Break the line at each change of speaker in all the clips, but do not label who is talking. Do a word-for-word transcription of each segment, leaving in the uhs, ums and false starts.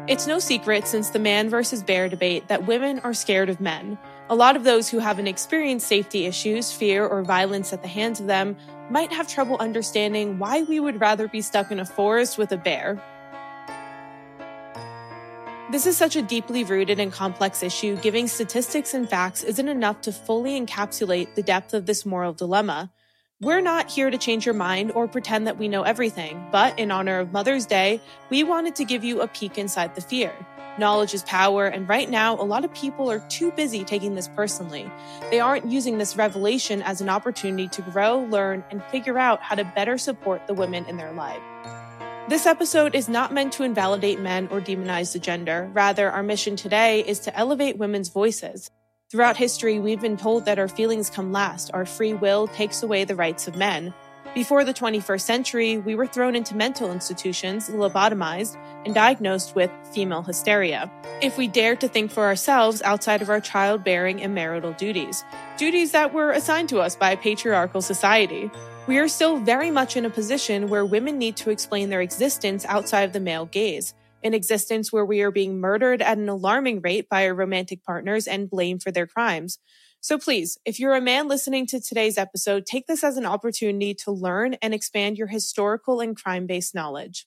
It's no secret since the man versus bear debate that women are scared of men. A lot of those who haven't experienced safety issues, fear, or violence at the hands of them might have trouble understanding why we would rather be stuck in a forest with a bear. This is such a deeply rooted and complex issue, giving statistics and facts isn't enough to fully encapsulate the depth of this moral dilemma. We're not here to change your mind or pretend that we know everything, but in honor of Mother's Day, we wanted to give you a peek inside the fear. Knowledge is power, and right now, a lot of people are too busy taking this personally. They aren't using this revelation as an opportunity to grow, learn, and figure out how to better support the women in their life. This episode is not meant to invalidate men or demonize the gender. Rather, our mission today is to elevate women's voices. Throughout history, we've been told that our feelings come last. Our free will takes away the rights of men. Before the twenty-first century, we were thrown into mental institutions, lobotomized, and diagnosed with female hysteria. If we dared to think for ourselves outside of our childbearing and marital duties, duties that were assigned to us by a patriarchal society, we are still very much in a position where women need to explain their existence outside of the male gaze, an existence where we are being murdered at an alarming rate by our romantic partners and blamed for their crimes. So please, if you're a man listening to today's episode, take this as an opportunity to learn and expand your historical and crime-based knowledge.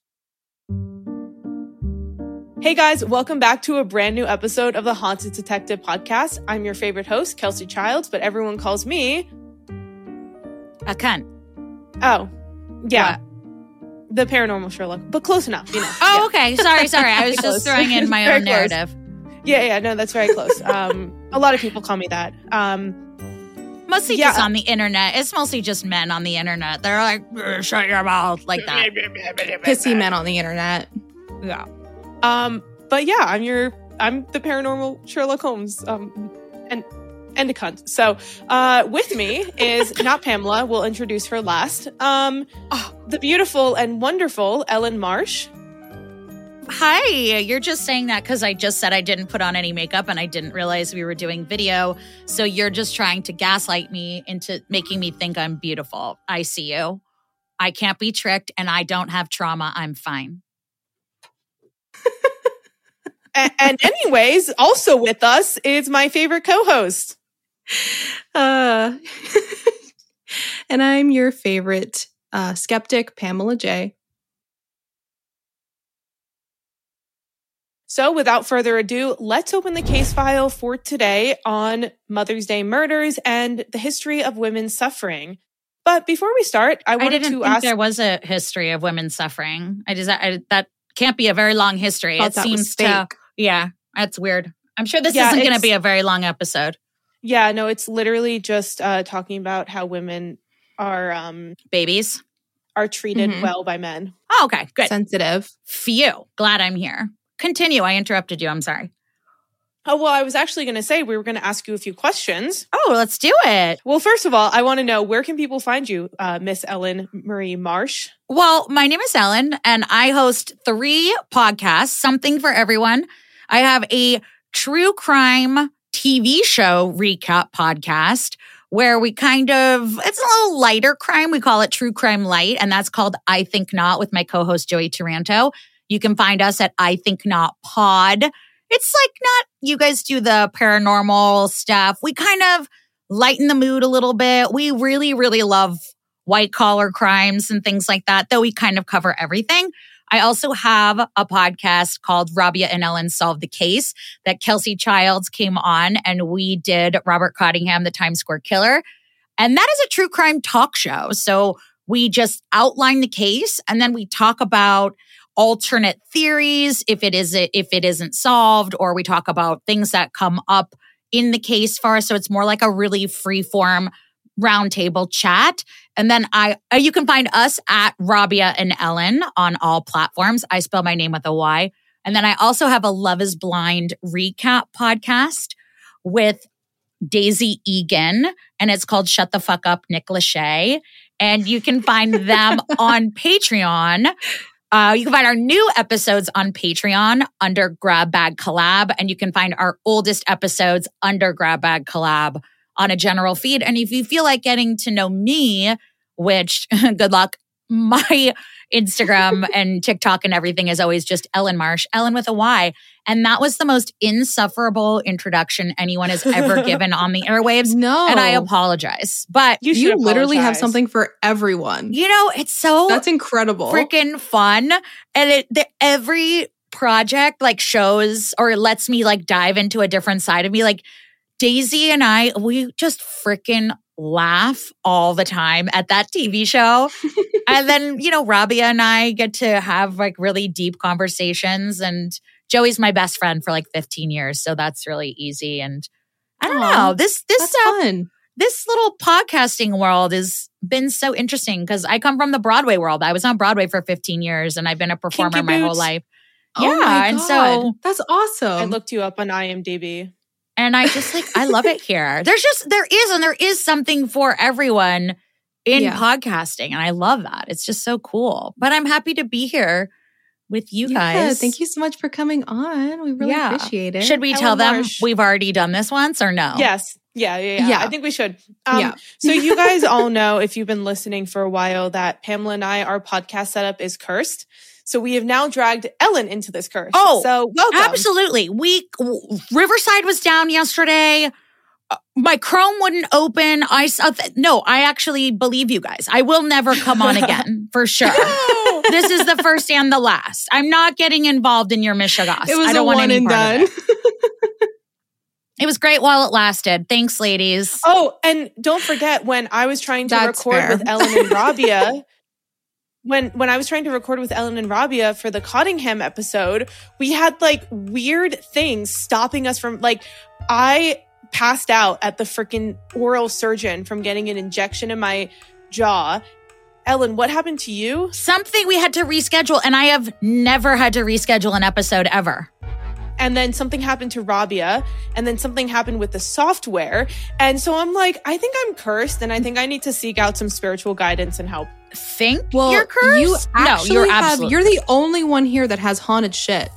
Hey guys, welcome back to a brand new episode of the Haunted Detective Podcast. I'm your favorite host, Kelsey Childs, but everyone calls me...
a cunt.
Oh, yeah. What? The paranormal Sherlock, but close enough, you know.
Oh,
yeah.
Okay. Sorry, sorry. I was just throwing in my own narrative.
Yeah, yeah, no, that's very close. Um, a lot of people call me that. Um,
mostly
yeah.
just on the internet. It's mostly just men on the internet. They're like, shut your mouth, like that.
Pissy men on the internet.
Yeah. Um, but yeah, I'm your, I'm the paranormal Sherlock Holmes. Um, and and a cunt. So, uh, with me is not Pamela. We'll introduce her last. Um, oh, the beautiful and wonderful Ellen Marsh.
Hi, you're just saying that because I just said I didn't put on any makeup and I didn't realize we were doing video. So you're just trying to gaslight me into making me think I'm beautiful. I see you. I can't be tricked and I don't have trauma. I'm fine.
and, and anyways, also with us is my favorite co-host.
Uh, and I'm your favorite uh, skeptic, Pamela J.
So without further ado, let's open the case file for today on Mother's Day murders and the history of women's suffering. But before we start, I wanted
I didn't
to
think
ask...
there was a history of women suffering. I just I, that can't be a very long history.
Thought
it
that
seems
was fake.
to yeah, that's weird. I'm sure this
Yeah,
isn't going to
it's-
be a very long episode.
Yeah, no, it's literally just uh, talking about how women are um,
Babies
are treated
Mhm.
well by men.
Oh, okay, good.
Sensitive.
Phew. Glad I'm here. Continue. I interrupted you. I'm sorry.
Oh, well, I was actually going to say we were going to ask you a few questions.
Oh, let's do it.
Well, first of all, I want to know, where can people find you, uh, Miss Ellen Marie Marsh?
Well, my name is Ellen, and I host three podcasts, something for everyone. I have a true crime T V show recap podcast where we kind of, it's a little lighter crime. We call it True Crime Light, and that's called I Think Not with my co-host Joey Taranto. You can find us at I Think Not Pod. It's like not, you guys do the paranormal stuff. We kind of lighten the mood a little bit. We really, really love white collar crimes and things like that, though we kind of cover everything. I also have a podcast called Rabia and Ellen Solve the Case that Kelsey Childs came on, and we did Robert Cottingham, the Times Square Killer. And that is a true crime talk show. So we just outline the case and then we talk about alternate theories if it is if it isn't solved, or we talk about things that come up in the case for us. So it's more like a really free form roundtable chat. And then I, uh, you can find us at Rabia and Ellen on all platforms. I spell my name with a Y. And then I also have a Love is Blind recap podcast with Daisy Egan, and it's called Shut the Fuck Up, Nick Lachey. And you can find them on Patreon. Uh, you can find our new episodes on Patreon under Grab Bag Collab, and you can find our oldest episodes under Grab Bag Collab on a general feed. And if you feel like getting to know me, which good luck, my Instagram and TikTok and everything is always just Ellen Marsh, Ellen with a Y. And that was the most insufferable introduction anyone has ever given on the airwaves.
No.
And I apologize. But
you, you literally have something for everyone.
You know, it's so
That's incredible.
Freaking fun. And it the, every project like shows or lets me like dive into a different side of me. Like Daisy and I, we just freaking laugh all the time at that T V show. And then, you know, Rabia and I get to have like really deep conversations, and Joey's my best friend for like fifteen years. So that's really easy. And I don't Aww, know, this, this,
that's
uh,
fun.
This little podcasting world has been so interesting because I come from the Broadway world. I was on Broadway for fifteen years and I've been a performer my whole life.
Oh yeah. My and God. so that's awesome.
I looked you up on I M D B.
And I just like, I love it here. There's just, there is, and there is something for everyone in yeah. podcasting. And I love that. It's just so cool. But I'm happy to be here with you
yeah,
guys.
Thank you so much for coming on. We really yeah. appreciate it.
Should we
Ellen
tell them
Marsh.
we've already done this once or no?
Yes. Yeah, yeah, yeah.
yeah.
I think we should. Um,
yeah.
So you guys all know, if you've been listening for a while, that Pamela and I, our podcast setup is cursed. So we have now dragged Ellen into this curse.
Oh,
so welcome.
Absolutely. We Riverside was down yesterday. Uh, my Chrome wouldn't open. I saw th- no. I actually believe you guys. I will never come on again for sure. No. This is the first and the last. I'm not getting involved in your Mishigas.
It was
I don't
a
want
one
any
and
part
done.
Of it. It was great while it lasted. Thanks, ladies.
Oh, and don't forget when I was trying to
That's
record
fair.
with Ellen and Rabia. When when I was trying to record with Ellen and Rabia for the Cottingham episode, we had like weird things stopping us from like I passed out at the freaking oral surgeon from getting an injection in my jaw. Ellen, what happened to you?
Something we had to reschedule, and I have never had to reschedule an episode ever.
And then something happened to Rabia, and then something happened with the software. And so I'm like, I think I'm cursed, and I think I need to seek out some spiritual guidance and help.
Think
well,
you're cursed?
You actually
no, you're
have,
absolutely.
You're the only one here that has haunted shit.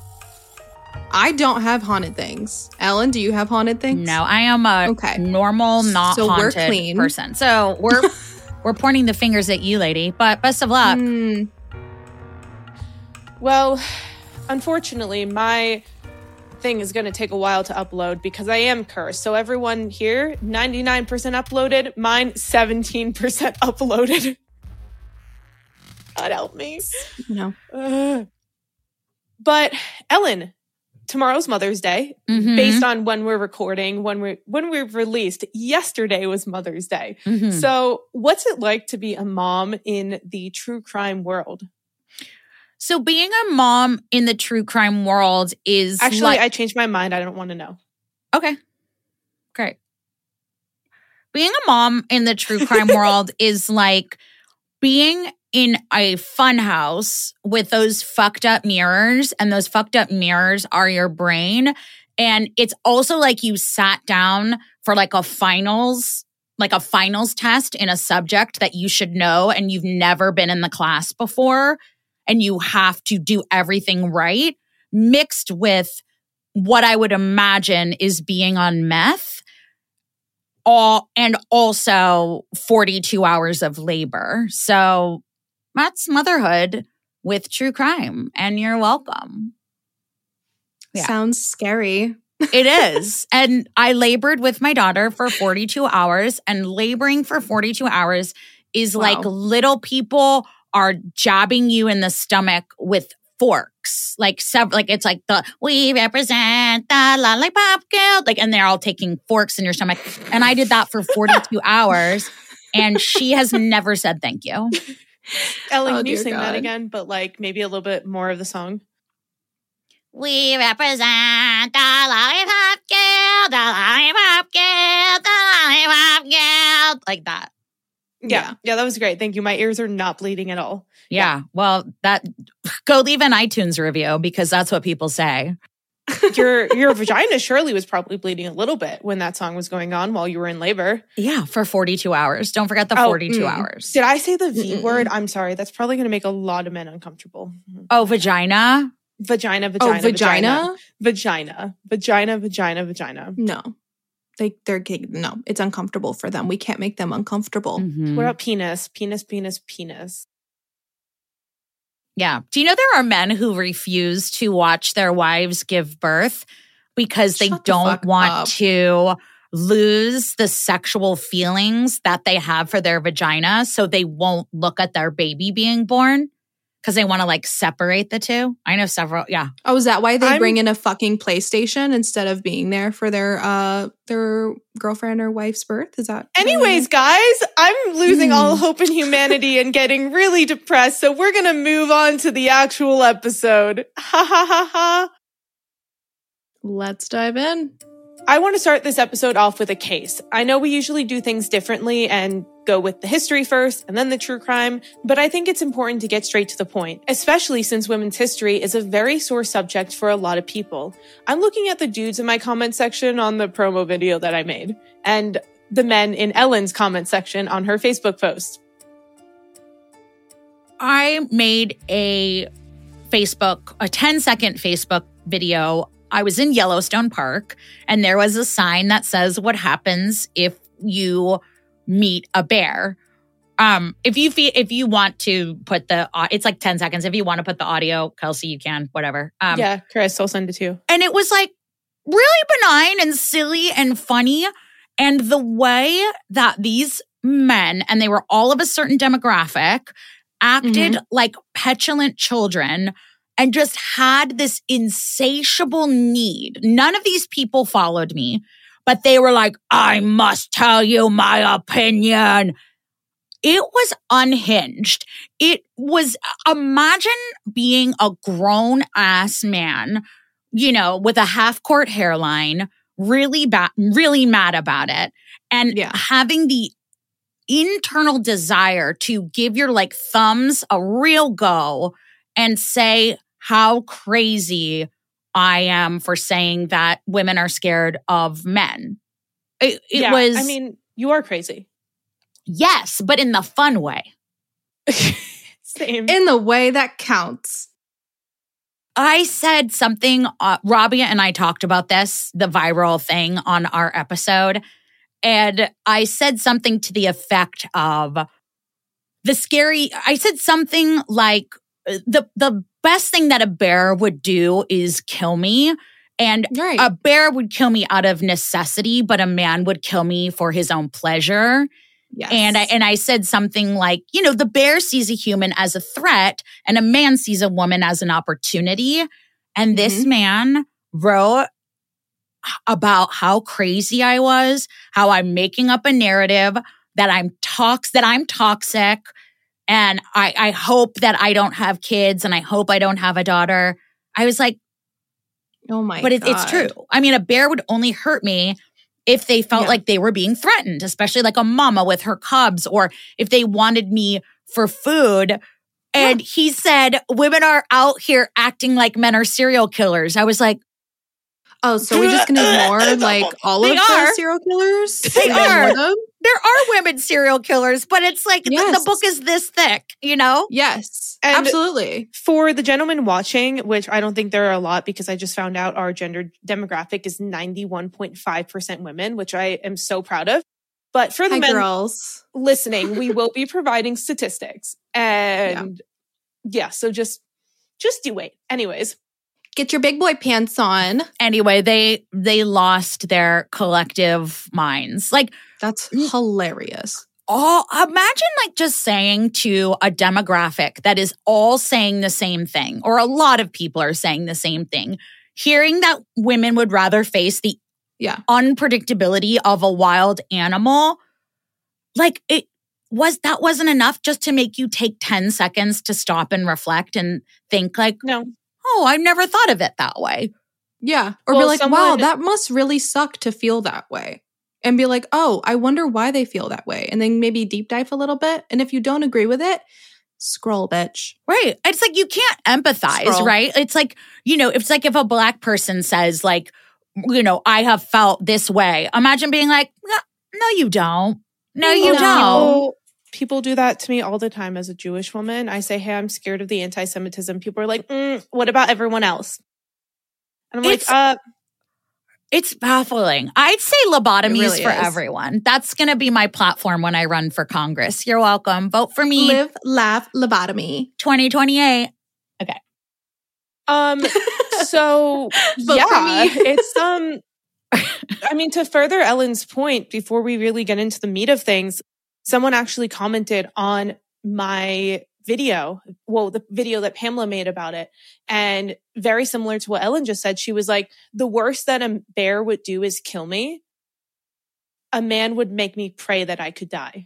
I don't have haunted things. Ellen, do you have haunted things?
No, I am a
okay.
normal, not
so
haunted
we're clean.
person. So we're we're pointing the fingers at you, lady. But best of luck.
Mm.
Well, unfortunately, my thing is going to take a while to upload because I am cursed. So everyone here, ninety-nine percent uploaded. Mine, seventeen percent uploaded. God help me.
No.
Uh, but Ellen, tomorrow's Mother's Day.
Mm-hmm.
Based on when we're recording, when we when we're released, yesterday was Mother's Day.
Mm-hmm.
So what's it like to be a mom in the true crime world?
So being a mom in the true crime world is
Actually,
like-
I changed my mind. I don't want to know.
Okay. Great. Being a mom in the true crime world is like being in a fun house with those fucked up mirrors, and those fucked up mirrors are your brain. And it's also like you sat down for like a finals, like a finals test in a subject that you should know, and you've never been in the class before. And you have to do everything right, mixed with what I would imagine is being on meth, all and also forty-two hours of labor. So that's motherhood with true crime, and you're welcome.
Yeah. Sounds scary.
It is. And I labored with my daughter for forty-two hours, and laboring for forty-two hours is wow. like little people are jabbing you in the stomach with forks. Like, sev- like it's like the, we represent the lollipop guild. Like, and they're all taking forks in your stomach. And I did that for forty-two hours. And she has never said thank you.
Ellen,
oh,
can you sing
God.
that again? But like maybe a little bit more of the song.
We represent the lollipop guild, the lollipop guild, the lollipop guild. Like that.
Yeah. yeah, yeah, that was great. Thank you. My ears are not bleeding at all.
Yeah, yeah. Well, that go leave an iTunes review because that's what people say.
your your vagina surely was probably bleeding a little bit when that song was going on while you were in labor.
Yeah, for forty-two hours. Don't forget the
oh,
forty-two
mm.
hours.
Did I say the V
Mm-mm.
word? I'm sorry. That's probably going to make a lot of men uncomfortable.
Oh, vagina?
Vagina, vagina,
oh, vagina?
Vagina, vagina, vagina, vagina.
No. They, they're, no, it's uncomfortable for them. We can't make them uncomfortable.
Mm-hmm.
What about penis? Penis, penis, penis.
Yeah. Do you know there are men who refuse to watch their wives give birth because they
Shut the
don't
fuck
want
up.
to lose the sexual feelings that they have for their vagina, so they won't look at their baby being born because they want to like separate the two? I know several. Yeah.
Oh, is that why they
I'm-
bring in a fucking PlayStation instead of being there for their uh their girlfriend or wife's birth? Is that
Anyways, guys, I'm losing
Hmm.
all hope in humanity and getting really depressed, so we're gonna move on to the actual episode. Ha ha ha ha.
Let's dive in.
I want to start this episode off with a case. I know we usually do things differently and go with the history first and then the true crime, but I think it's important to get straight to the point, especially since women's history is a very sore subject for a lot of people. I'm looking at the dudes in my comment section on the promo video that I made, and the men in Ellen's comment section on her Facebook post.
I made a Facebook, a ten second Facebook video. I was in Yellowstone Park and there was a sign that says what happens if you meet a bear. Um, if you feel, if you want to put the, uh, it's like ten seconds. If you want to put the audio, Kelsey, you can, whatever. Um,
yeah, Chris, I'll send it to you.
And it was like really benign and silly and funny. And the way that these men, and they were all of a certain demographic, acted
Mhm.
like petulant children and just had this insatiable need. None of these people followed me, but they were like, I must tell you my opinion. It was unhinged. It was, imagine being a grown ass man, you know, with a half court hairline, really bad, really mad about it, and
Yeah.
having the internal desire to give your like thumbs a real go and say how crazy I am for saying that women are scared of men. It, it
yeah,
was,
I mean, you are crazy.
yes, but in the fun way.
Same.
In the way that counts.
I said something, uh, Rabia and I talked about this, the viral thing on our episode. And I said something to the effect of the scary, I said something like the, the best thing that a bear would do is kill me. And
Right.
a bear would kill me out of necessity, but a man would kill me for his own pleasure.
Yes.
And I and I said something like, you know, the bear sees a human as a threat and a man sees a woman as an opportunity. And this
Mhm.
man wrote about how crazy I was, how I'm making up a narrative, that I'm tox that I'm toxic, and I, I hope that I don't have kids, and I hope I don't have a daughter. I was like,
Oh my
but it,
God.
it's true. I mean, a bear would only hurt me if they felt
Yeah.
like they were being threatened, especially like a mama with her cubs, or if they wanted me for food. And he said, women are out here acting like men are serial killers. I was like,
Oh, so we're just gonna ignore like all
They
of
are.
the serial killers?
They
And
are.
ignore them?
there are women serial killers, but it's like the, the
Yes.
book is this thick, you know?
Yes.
And-
absolutely.
For the gentlemen watching, which I don't think there are a lot because I just found out our gender demographic is ninety-one point five percent women, which I am so proud of. But for the
Hi,
men
girls.
listening, we will be providing statistics. And yeah. so just just do wait. Anyways,
Get your big boy pants on.
Anyway, they they lost their collective minds. Like,
That's hilarious.
all imagine like just saying to a demographic that is all saying the same thing, or a lot of people are saying the same thing, hearing that women would rather face the
Yeah.
unpredictability of a wild animal. Like, it was that wasn't enough just to make you take ten seconds to stop and reflect and think like,
no.
oh, I never thought of it that way.
Yeah. Or
Well,
be like, wow,
someone-
that must really suck to feel that way. And be like, oh, I wonder why they feel that way. And then maybe deep dive a little bit. And if you don't agree with it, scroll, bitch.
Right. It's like you can't empathize,
Scroll.
right? It's like, you know, it's like if a black person says, like, you know, I have felt this way. Imagine being like, no, no you don't. No, you
No.
don't.
People, people do that to me all the time as a Jewish woman. I say, hey, I'm scared of the anti-Semitism. People are like, mm, what about everyone else? And I'm
It's-
like, uh,
It's baffling. I'd say lobotomies
really
for
is.
everyone. That's going to be my platform when I run for Congress. You're welcome. Vote for me.
Live, laugh, lobotomy.
twenty twenty-eight.
Um, so yeah, it's, um, I mean, to further Ellen's point, before we really get into the meat of things, someone actually commented on my video, well, the video that Pamela made about it. And very similar to what Ellen just said, she was like, the worst that a bear would do is kill me. A man would make me pray that I could die.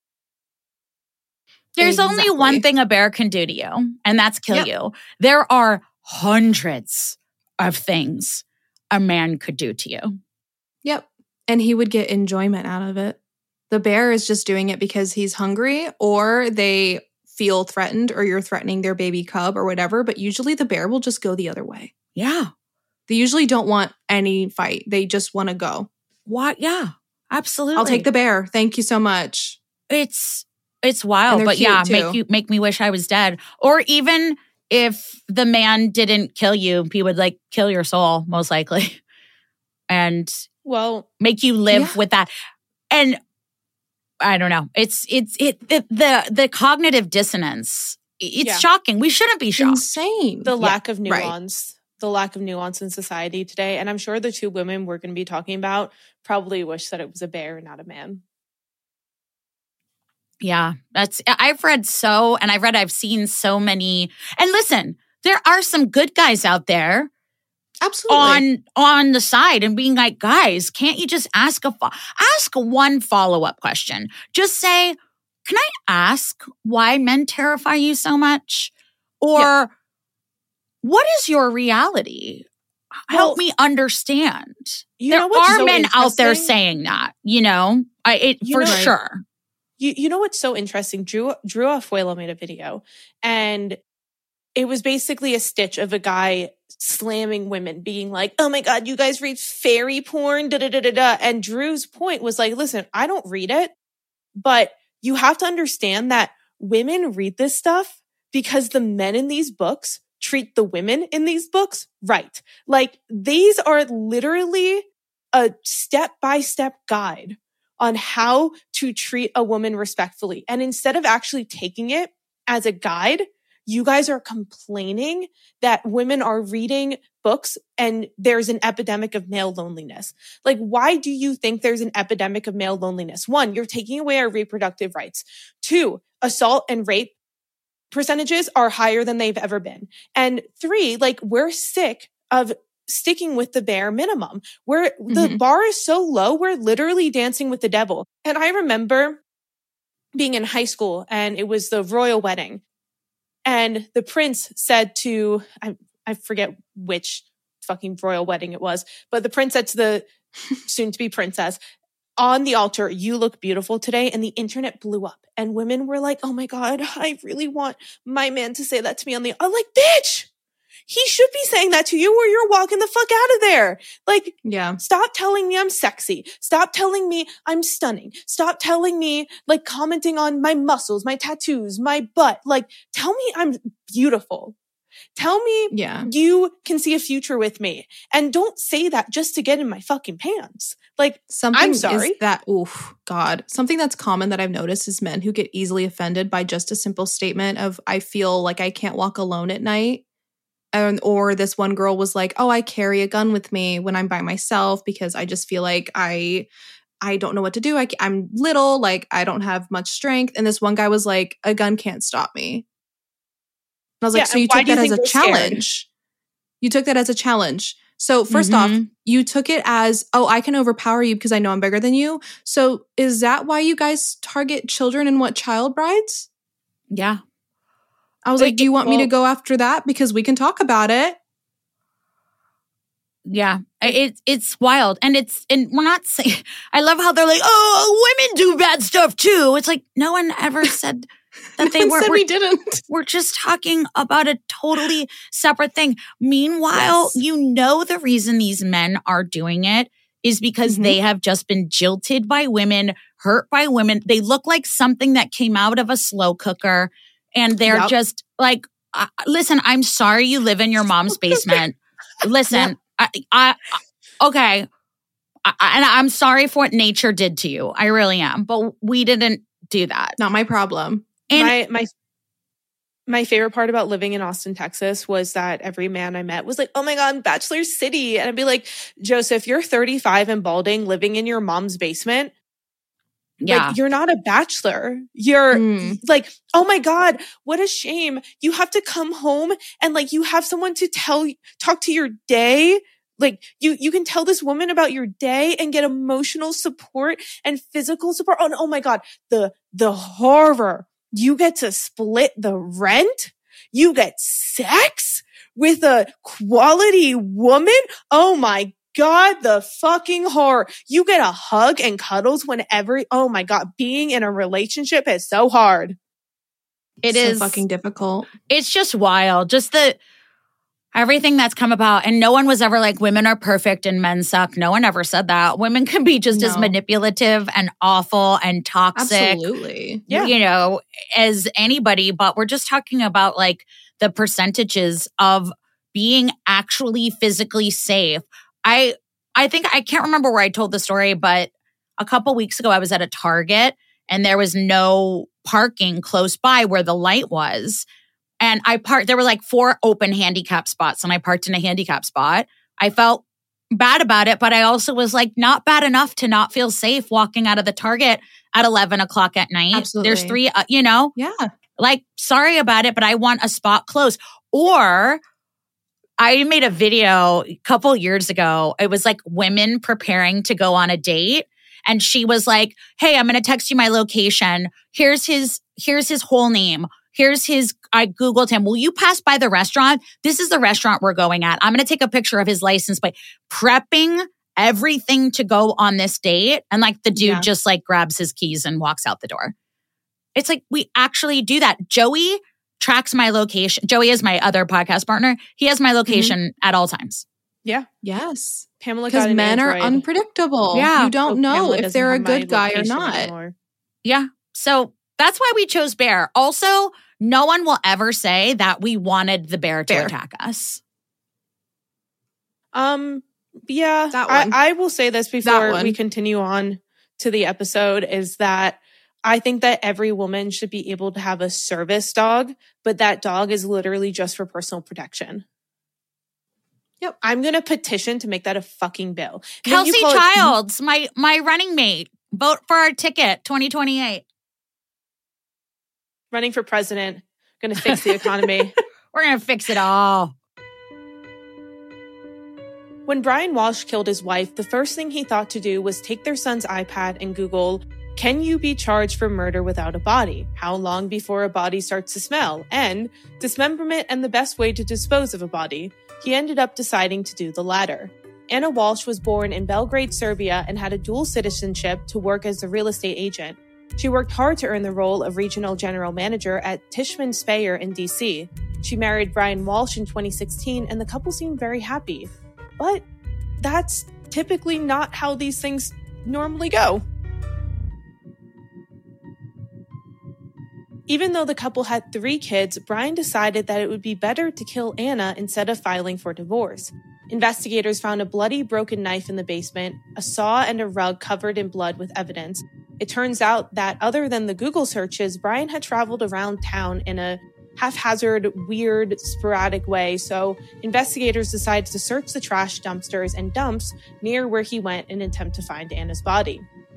There's
Exactly.
only one thing a bear can do to you, and that's kill
Yep.
you. There are hundreds of things a man could do to you.
Yep. And he would get enjoyment out of it. The bear is just doing it because he's hungry or they feel threatened or you're threatening their baby cub or whatever. But usually the bear will just go the other way.
Yeah.
They usually don't want any fight. They just want to go.
What? Yeah, absolutely.
I'll take the bear. Thank you so much.
It's it's wild,
they're
but
cute,
yeah,
too.
make you make me wish I was dead. Or even if the man didn't kill you, he would like kill your soul, most likely. And
Well,
make you live
Yeah.
with that. And I don't know. It's it's it the the, the cognitive dissonance. It's
Yeah.
shocking. We shouldn't be shocked.
Insane.
the
Yeah,
lack of
right.
nuance, the lack of nuance in society today. And I'm sure the two women we're going to be talking about probably wish that it was a bear and not a man.
Yeah, that's I've read so and I've read I've seen so many. And listen, there are some good guys out there
Absolutely.
on on the side and being like, guys, can't you just ask a fo- ask one follow-up question? Just say, can I ask why men terrify you so much? Or
Yeah.
what is your reality? Help
Well,
me understand.
You
There
know what's
are
so
men out there
interesting?
saying that, you know, I it
You
for
know-
sure.
You you know what's so interesting? Drew Drew Afuelo made a video, and it was basically a stitch of a guy slamming women, being like, "Oh my god, you guys read fairy porn, da da da da da." And Drew's point was like, "Listen, I don't read it, but you have to understand that women read this stuff because the men in these books treat the women in these books right. Like these are literally a step-by-step guide on how to treat a woman respectfully. And instead of actually taking it as a guide, you guys are complaining that women are reading books and there's an epidemic of male loneliness. Like, why do you think there's an epidemic of male loneliness? One, you're taking away our reproductive rights. Two, assault and rape percentages are higher than they've ever been. And three, like, we're sick of sticking with the bare minimum. Where the
Mhm.
bar is so low, we're literally dancing with the devil. And I remember being in high school and it was the royal wedding. And the prince said to, I, I forget which fucking royal wedding it was, but the prince said to the soon to be princess, on the altar, you look beautiful today. And the internet blew up and women were like, oh my God, I really want my man to say that to me on the, I'm like, bitch, he should be saying that to you or you're walking the fuck out of there. Like,
Yeah.
stop telling me I'm sexy. Stop telling me I'm stunning. Stop telling me, like, commenting on my muscles, my tattoos, my butt. Like, tell me I'm beautiful. Tell me
Yeah.
you can see a future with me. And don't say that just to get in my fucking pants. Like,
Something
I'm sorry.
is that, oof, God. Something that's common that I've noticed is men who get easily offended by just a simple statement of, I feel like I can't walk alone at night. And, or this one girl was like, oh, I carry a gun with me when I'm by myself because I just feel like I I don't know what to do. I, I'm little, like I don't have much strength. And this one guy was like, a gun can't stop me. And I was
Yeah,
like, so
and
you
why
took
do you
that as
think
a
they're scared?
challenge. You took that as a challenge. So first off,
Mhm.
you took it as, oh, I can overpower you because I know I'm bigger than you. So is that why you guys target children and want child brides?
Yeah.
I was
Like,
like, do you want me to
well-
go after that? Because we can talk about it.
Yeah, it, it's wild. And it's, and we're not saying, I love how they're like, oh, women do bad stuff too. It's like, no one ever said that they
No one
weren't.
said
We're,
we didn't.
we're just talking about a totally separate thing. Meanwhile,
Yes.
you know, the reason these men are doing it is because
Mhm.
they have just been jilted by women, hurt by women. They look like something that came out of a slow cooker. And they're
Yep.
just like, uh, listen, I'm sorry you live in your mom's basement. Listen,
Yep.
I, I, I- okay. I, I- and I'm sorry for what nature did to you. I really am. But we didn't do that.
Not my problem.
And
my, my, My favorite part about living in Austin, Texas was that every man I met was like, oh my God, Bachelor City. And I'd be like, Joseph, you're thirty-five and balding, living in your mom's basement.
Yeah.
Like, you're not a bachelor. You're
Mm.
like, oh my God, what a shame. You have to come home and like you have someone to tell, talk to your day. Like you, you can tell this woman about your day and get emotional support and physical support. Oh, oh my God, the, the horror. You get to split the rent. You get sex with a quality woman. Oh my God, the fucking horror. You get a hug and cuddles whenever. Oh my God, being in a relationship is so hard.
It
so
is
fucking difficult.
It's just wild. Just the everything that's come about. And no one was ever like, women are perfect and men suck. No one ever said that. Women can be just
No.
as manipulative and awful and toxic.
Absolutely.
Yeah.
You know, as anybody. But we're just talking about like the percentages of being actually physically safe. I I think I can't remember where I told the story, but a couple weeks ago I was at a Target and there was no parking close by where the light was. And I parked, there were like four open handicap spots and I parked in a handicap spot. I felt bad about it, but I also was like, not bad enough to not feel safe walking out of the Target at eleven o'clock at night.
Absolutely.
There's three, uh, you know,
Yeah.
like, sorry about it, but I want a spot close. Or I made a video a couple years ago. It was like women preparing to go on a date. And she was like, hey, I'm going to text you my location. Here's his, here's his whole name. Here's his, I Googled him. Will you pass by the restaurant? This is the restaurant we're going at. I'm going to take a picture of his license plate. Prepping everything to go on this date. And like the dude
Yeah.
just like grabs his keys and walks out the door. It's like, we actually do that. Joey tracks my location. Joey is my other podcast partner. He has my location mm-hmm. at all times.
Yeah.
Yes.
Pamela got
Because
an
men
Android.
are unpredictable.
Yeah.
You don't
Oh,
know
Pamela
if
doesn't
they're a
have my
good guy or
location
not.
anymore.
Yeah. So that's why we chose Bear. Also, no one will ever say that we wanted the bear to
Bear.
attack us.
Um, yeah,
That
I,
one.
I will say this before
one.
we continue on to the episode is that I think that every woman should be able to have a service dog, but that dog is literally just for personal protection.
Yep.
I'm going to petition to make that a fucking bill. And then you
Kelsey
call it-
Childs, my my running mate. Vote for our ticket, twenty twenty-eight.
running for president, going to fix the economy.
We're going to fix it all.
When Brian Walsh killed his wife, the first thing he thought to do was take their son's iPad and Google, can you be charged for murder without a body? How long before a body starts to smell? And dismemberment and the best way to dispose of a body. He ended up deciding to do the latter. Anna Walsh was born in Belgrade, Serbia, and had a dual citizenship to work as a real estate agent. She worked hard to earn the role of regional general manager at Tishman Speyer in D C. She married Brian Walsh in twenty sixteen, and the couple seemed very happy. But that's typically not how these things normally go. Even though the couple had three kids, Brian decided that it would be better to kill Anna instead of filing for divorce. Investigators found a bloody, broken knife in the basement, a saw, and a rug covered in blood with evidence. It turns out that other than the Google searches, Brian had traveled around town in a haphazard, weird, sporadic way, so investigators decided to search the trash dumpsters and dumps near where he went in an attempt to find Anna's body.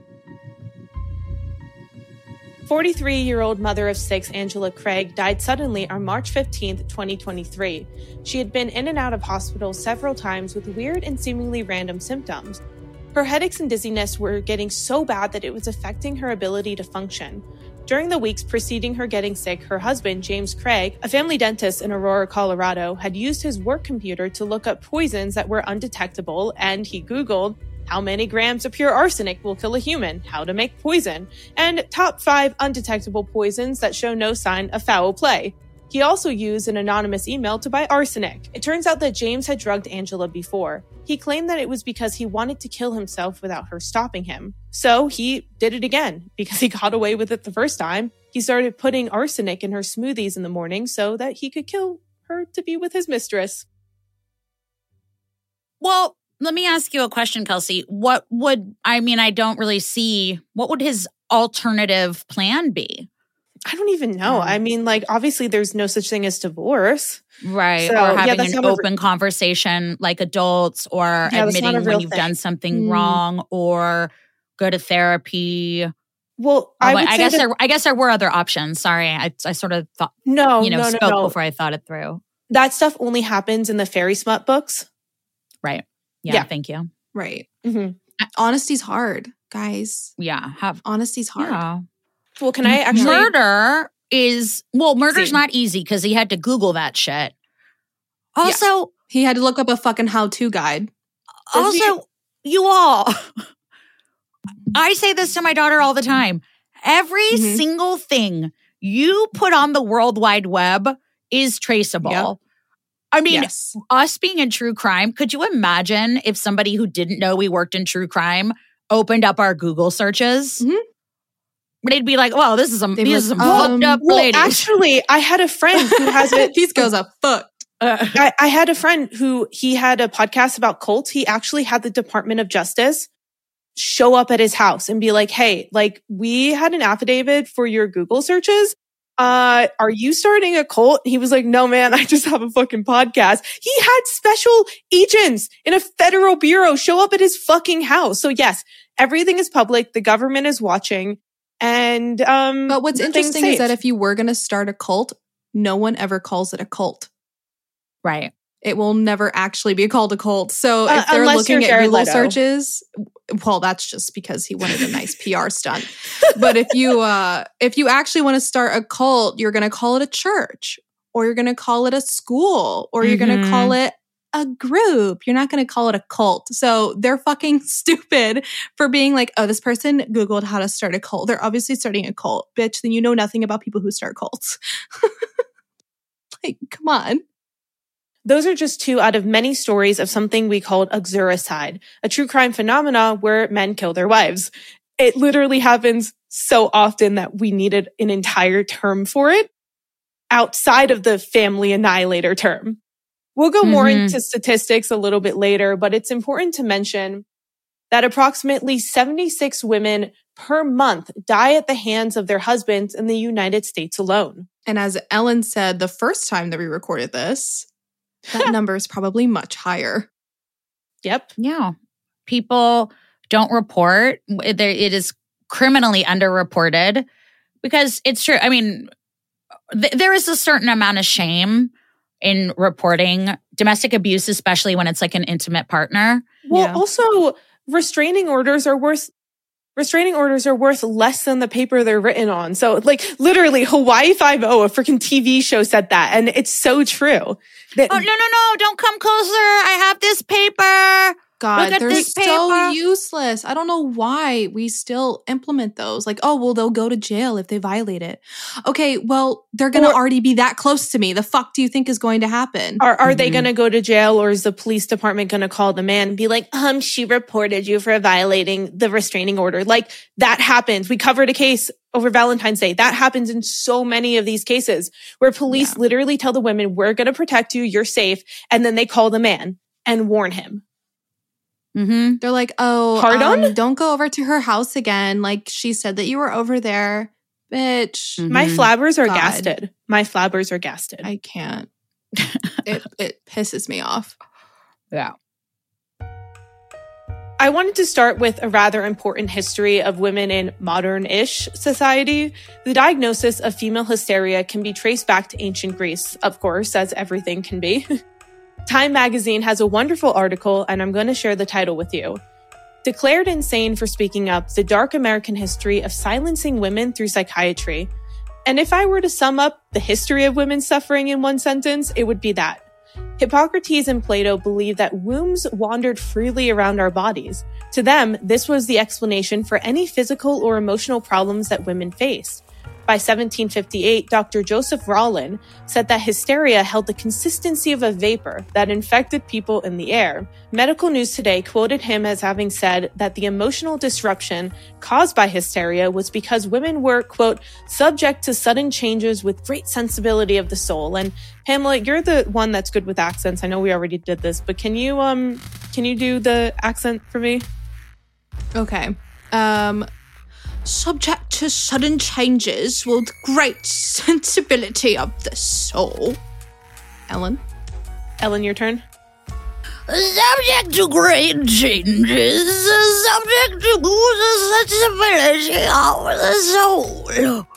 forty-three-year-old mother of six, Angela Craig, died suddenly on March fifteenth, twenty twenty-three. She had been in and out of hospital several times with weird and seemingly random symptoms. Her headaches and dizziness were getting so bad that it was affecting her ability to function. During the weeks preceding her getting sick, her husband, James Craig, a family dentist in Aurora, Colorado, had used his work computer to look up poisons that were undetectable, and he Googled, how many grams of pure arsenic will kill a human? How to make poison? And top five undetectable poisons that show no sign of foul play. He also used an anonymous email to buy arsenic. It turns out that James had drugged Angela before. He claimed that it was because he wanted to kill himself without her stopping him. So he did it again. Because he got away with it the first time, he started putting arsenic in her smoothies in the morning so that he could kill her to be with his mistress.
Well, let me ask you a question, Kelsey. What would, I mean, I don't really see, what would his alternative plan be?
I don't even know. I mean, like, obviously there's no such thing as divorce.
Right.
So,
or
yeah,
having
that's
an
not a
open
re-
conversation like adults, or
Yeah, that's not
admitting
a
when
real
you've
thing.
done something
Mm.
wrong, or go to therapy.
Well,
Oh,
I
but
would
I
say
guess
that,
there I guess there were other options. Sorry. I I sort of thought,
no,
you know,
no, no,
spoke
no.
before I thought it through.
That stuff only happens in the fairy smut books.
Right. Yeah,
Yeah.
thank you.
Right.
Mm-hmm.
Honesty's hard, guys.
Yeah. Have
Honesty's hard.
yeah.
Well, can I actually?
Murder is well, murder's
Easy.
not easy because he had to Google that shit. Also,
He had to look up a fucking how-to guide.
Does he-
also, you all, I say this to my daughter all the time. Every
Mhm.
single thing you put on the World Wide Web is traceable.
Yep.
I mean,
Yes.
us being in true crime, could you imagine if somebody who didn't know we worked in true crime opened up our Google searches?
Mhm.
They'd be like, well, this is some,
They'd be
these are
like,
some
um,
fucked up
Well,
ladies.
actually, I had a friend who has it.
These girls are fucked.
Uh,
I, I had a friend who he had a podcast about cults. He actually had the Department of Justice show up at his house and be like, hey, like, we had an affidavit for your Google searches. Uh, are you starting a cult? He was like, no, man, I just have a fucking podcast. He had special agents in a federal bureau show up at his fucking house. So yes, everything is public. The government is watching. And, um,
But what's
nothing's
interesting is that
safe.
if you were going to start a cult, no one ever calls it a cult.
right.
It will never actually be called a cult. So
Uh,
if they're
unless
looking
you're
at
Jared
Google
Leto.
searches, well, that's just because he wanted a nice P R stunt. But if you uh, if you actually want to start a cult, you're going to call it a church, or you're going to call it a school, or you're going to
Mhm.
call it a group. You're not going to call it a cult. So they're fucking stupid for being like, oh, this person Googled how to start a cult. They're obviously starting a cult. Bitch, then you know nothing about people who start cults. Like, come on.
Those are just two out of many stories of something we called uxoricide, a true crime phenomena where men kill their wives. It literally happens so often that we needed an entire term for it outside of the family annihilator term. We'll go more
Mhm.
into statistics a little bit later, but it's important to mention that approximately seventy-six women per month die at the hands of their husbands in the United States alone.
And as Ellen said the first time that we recorded this, that number is probably much higher.
Yep.
Yeah. People don't report. It there- it is criminally underreported because it's true. I mean, th- there is a certain amount of shame in reporting domestic abuse, especially when it's like an intimate partner.
Well,
Yeah.
also restraining orders are worth restraining orders are worth less than the paper they're written on. So, like, literally, Hawaii Five-O, a freaking T V show, said that, and it's so true. That-
Oh, no, no, no. Don't come closer. I have this paper.
God,
Look at
they're
this
so
paper.
useless. I don't know why we still implement those. Like, oh, well, they'll go to jail if they violate it. Okay, well, they're going to
Or-
already be that close to me. The fuck do you think is going to happen?
Are are they
Mhm.
going to go to jail, or is the police department going to call the man and be like, um, she reported you for violating the restraining order? Like, that happens. We covered a case over Valentine's Day. That happens in so many of these cases where police
Yeah.
literally tell the women, we're going to protect you, you're safe. And then they call the man and warn him.
Mm-hmm.
They're like, oh,
Hard
um,
on?
don't go over to her house again. Like, she said that you were over there. Bitch,
Mhm.
My flabbers are
God.
gasted. My flabbers are gasted.
I can't. it, it pisses me off.
Yeah.
I wanted to start with a rather important history of women in modern-ish society. The diagnosis of female hysteria can be traced back to ancient Greece, of course, as everything can be. Time magazine has a wonderful article, and I'm going to share the title with you. Declared insane for speaking up, the dark American history of silencing women through psychiatry. And if I were to sum up the history of women's suffering in one sentence, it would be that. Hippocrates and Plato believed that wombs wandered freely around our bodies. To them, this was the explanation for any physical or emotional problems that women faced. By seventeen fifty-eight, Doctor Joseph Rollin said that hysteria held the consistency of a vapor that infected people in the air. Medical News Today quoted him as having said that the emotional disruption caused by hysteria was because women were, quote, subject to sudden changes with great sensibility of the soul. And Pamela, you're the one that's good with accents. I know we already did this, but can you um can you do the accent for me?
Okay. Um, subject to sudden changes with great sensibility of the soul. Ellen?
Ellen, your turn.
Subject to great changes, subject to good sensibility of the soul.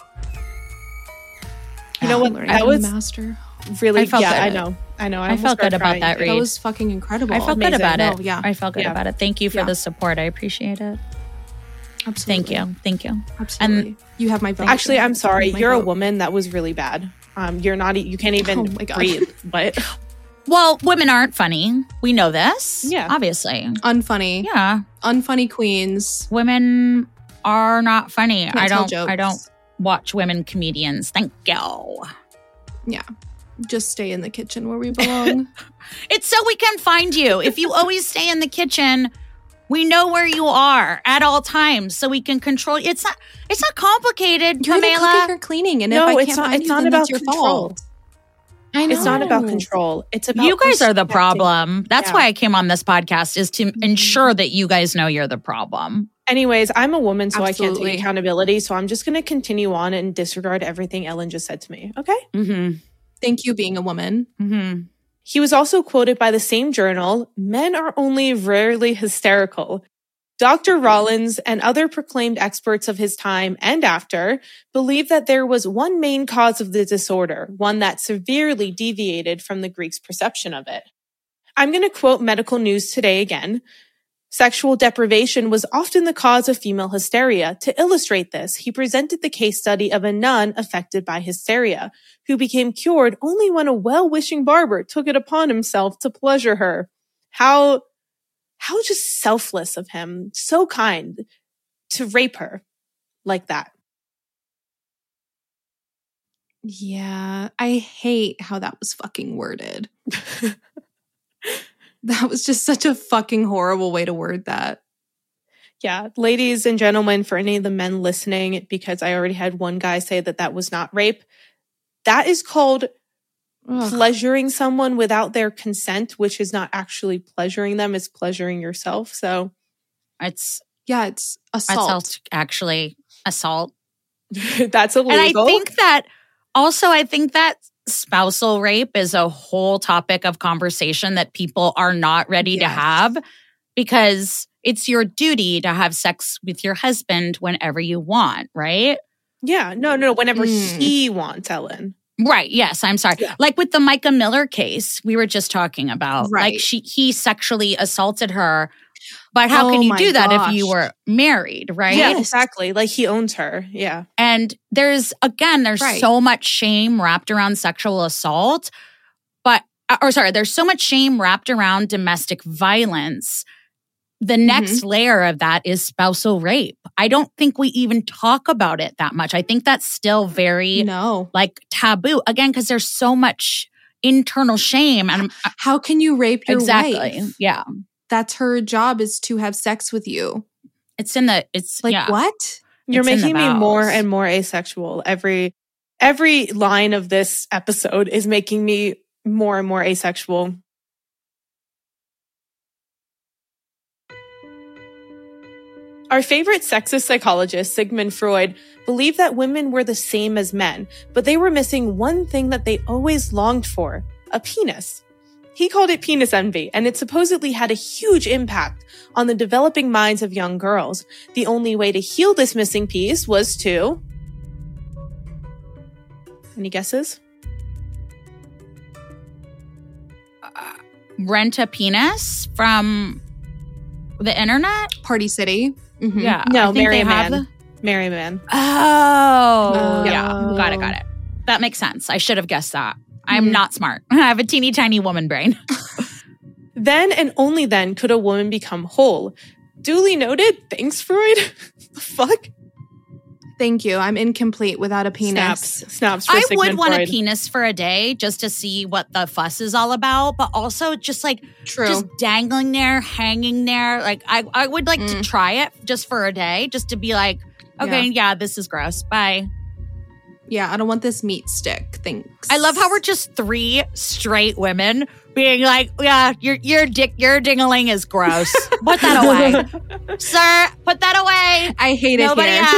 You know what?
Learning
That
from
was
the master.
really,
I felt
yeah,
good.
I know. I know. I,
I
almost
felt good
started
about
crying.
that read.
That was fucking incredible.
I felt
Amazing.
good about it.
No, yeah.
I felt good
Yeah.
about it. Thank you for
Yeah.
the support. I appreciate it.
Absolutely.
Thank you. Thank you.
Absolutely. You have my vote.
Actually, I'm sorry.
My
You're a
vote.
woman. That was really bad. Um, you're not. e- You can't even
Oh my God.
breathe. But
Well, women aren't funny. We know this.
Yeah.
Obviously.
Unfunny.
Yeah.
Unfunny queens.
Women are not funny.
Can't
I
tell
don't
jokes.
I don't watch women comedians. Thank you.
Yeah. Just stay in the kitchen where we belong.
It's so we can find you. If you always stay in the kitchen, we know where you are at all times, so we can control. It's not. It's not complicated,
You're either
Pamela.
cooking or cleaning, and
no,
if I
it's
can't
not.
find
It's
you,
not
then
about
that's your
control.
fault. I know.
It's not about control. It's about
You guys are the
respecting-
problem. That's
Yeah.
why I came on this podcast, is to ensure that you guys know you're the problem.
Anyways, I'm a woman, so I can't
Absolutely.
take accountability. So I'm just going to continue on and disregard everything Ellen just said to me. Okay.
Mm-hmm.
Thank you, being a woman.
Mm-hmm.
He was also quoted by the same journal, "Men are only rarely hysterical." Doctor Rollins and other proclaimed experts of his time and after believed that there was one main cause of the disorder, one that severely deviated from the Greeks' perception of it. I'm going to quote Medical News Today again. Sexual deprivation was often the cause of female hysteria. To illustrate this, he presented the case study of a nun affected by hysteria, who became cured only when a well-wishing barber took it upon himself to pleasure her. How, how just selfless of him, so kind, to rape her like that.
Yeah, I hate how that was fucking worded. That was just such a fucking horrible way to word that.
Yeah, ladies and gentlemen, for any of the men listening, because I already had one guy say that that was not rape, that is called
Ugh.
pleasuring someone without their consent, which is not actually pleasuring them, it's pleasuring yourself. So
It's
Yeah, it's assault.
assault, actually. Assault.
that's illegal.
And I think that also, I think that spousal rape is a whole topic of conversation that people are not ready to
Yes.
have, because it's your duty to have sex with your husband whenever you want, right?
yeah, no, no, whenever
Mm.
he wants, Ellen.
Right. Yes. I'm sorry.
Yeah.
Like with the Micah Miller case we were just talking about.
Right.
Like she he sexually assaulted her. But how
Oh
can you
my
do that
gosh.
if you were married, right?
Yeah,
Yes.
exactly. Like he owns her. Yeah.
And there's, again, there's
Right.
so much shame wrapped around sexual assault, but, or sorry, there's so much shame wrapped around domestic violence. The next layer of that is spousal rape. I don't think we even talk about it that much. I think that's still very
No.
like taboo, again, because there's so much internal shame. And
How can you rape your
exactly.
wife?
Yeah.
That's her job, is to have sex with you.
It's in the, it's
Like
yeah.
what?
You're
It's in the
making me more
vows.
and more asexual. Every every line of this episode is making me more and more asexual. Our favorite sexist psychologist, Sigmund Freud, believed that women were the same as men, but they were missing one thing that they always longed for, a penis. He called it penis envy, and it supposedly had a huge impact on the developing minds of young girls. The only way to heal this missing piece was to... Any guesses?
Rent a penis from the internet?
Party City. Mhm.
Yeah.
No,
I think
marry
they
a
have
man.
the-
Marry man.
Oh,
Oh.
yeah. Got it. Got it. That makes sense. I should have guessed that. I'm
Mhm.
not smart. I have a teeny tiny woman brain.
Then and only then could a woman become whole. Duly noted. Thanks, Freud. The fuck?
Thank you. I'm incomplete without a penis.
Snaps. Snaps for
I
Sigmund
would want
Freud.
a penis for a day just to see what the fuss is all about, but also just like
True.
just dangling there, hanging there. Like I, I would like to
Mm.
try it just for a day, just to be like, okay, yeah, this is gross. Bye.
Yeah, I don't want this meat stick. Thanks.
I love how we're just three straight women being like, yeah, your your dick, your ding-a-ling is gross. Put that away. Sir, put that away.
I hate
Nobody
it here.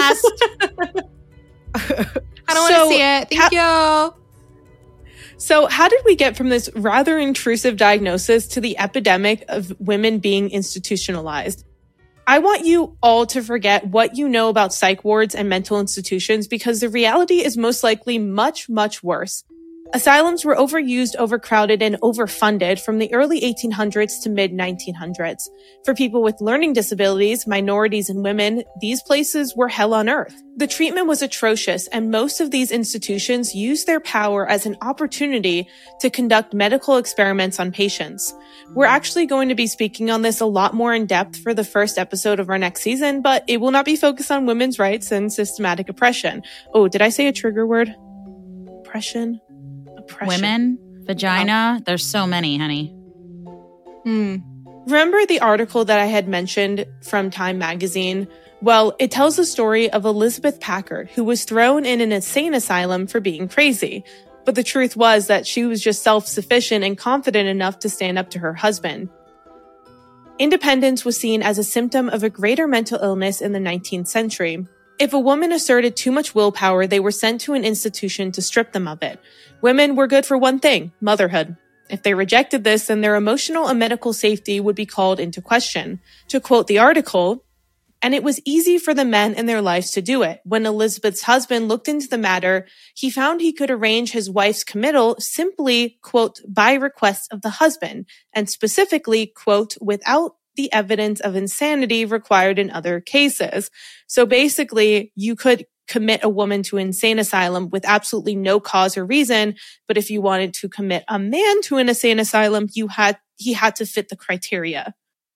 asked.
I don't
So,
want to see it. Thank
ha-
you.
So how did we get from this rather intrusive diagnosis to the epidemic of women being institutionalized? I want you all to forget what you know about psych wards and mental institutions because the reality is most likely much, much worse. Asylums were overused, overcrowded, and overfunded from the early eighteen hundreds to mid nineteen hundreds. For people with learning disabilities, minorities, and women, these places were hell on earth. The treatment was atrocious, and most of these institutions used their power as an opportunity to conduct medical experiments on patients. We're actually going to be speaking on this a lot more in depth for the first episode of our next season, but it will not be focused on women's rights and systematic oppression. Oh, did I say a trigger word? Oppression? Oppression.
Women, vagina, oh. There's so many, honey.
Mm.
Remember the article that I had mentioned from Time magazine? Well, it tells the story of Elizabeth Packard, who was thrown in an insane asylum for being crazy. But the truth was that she was just self-sufficient and confident enough to stand up to her husband. Independence was seen as a symptom of a greater mental illness in the nineteenth century. If a woman asserted too much willpower, they were sent to an institution to strip them of it. Women were good for one thing, motherhood. If they rejected this, then their emotional and medical safety would be called into question. To quote the article, and it was easy for the men in their lives to do it. When Elizabeth's husband looked into the matter, he found he could arrange his wife's committal simply, quote, by request of the husband, and specifically, quote, without the evidence of insanity required in other cases. So basically, you could commit a woman to an insane asylum with absolutely no cause or reason, but if you wanted to commit a man to an insane asylum, you had he had to fit the criteria.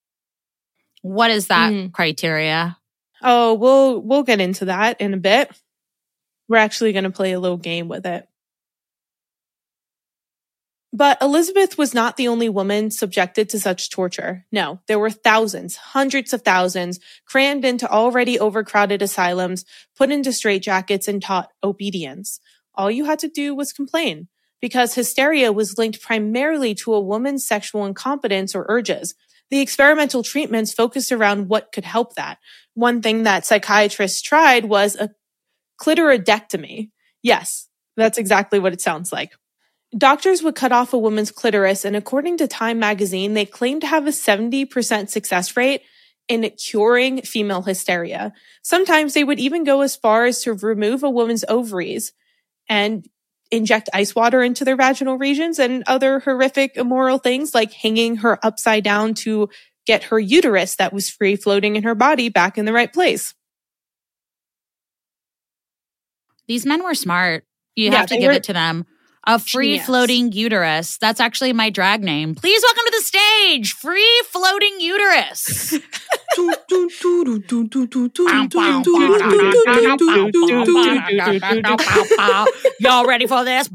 What is that
Mm.
criteria?
Oh, we'll we'll get into that in a bit. We're actually going to play a little game with it. But Elizabeth was not the only woman subjected to such torture. No, there were thousands, hundreds of thousands, crammed into already overcrowded asylums, put into straitjackets and taught obedience. All you had to do was complain, because hysteria was linked primarily to a woman's sexual incompetence or urges. The experimental treatments focused around what could help that. One thing that psychiatrists tried was a clitoridectomy. Yes, that's exactly what it sounds like. Doctors would cut off a woman's clitoris, and according to Time magazine, they claimed to have a seventy percent success rate in curing female hysteria. Sometimes they would even go as far as to remove a woman's ovaries and inject ice water into their vaginal regions and other horrific immoral things like hanging her upside down to get her uterus that was free floating in her body back in the right place.
These men were smart. You
Yeah,
have to
they
give
were
it to them. A free
genius.
floating uterus. That's actually my drag name. Please welcome to the stage, free floating uterus. Y'all ready for this?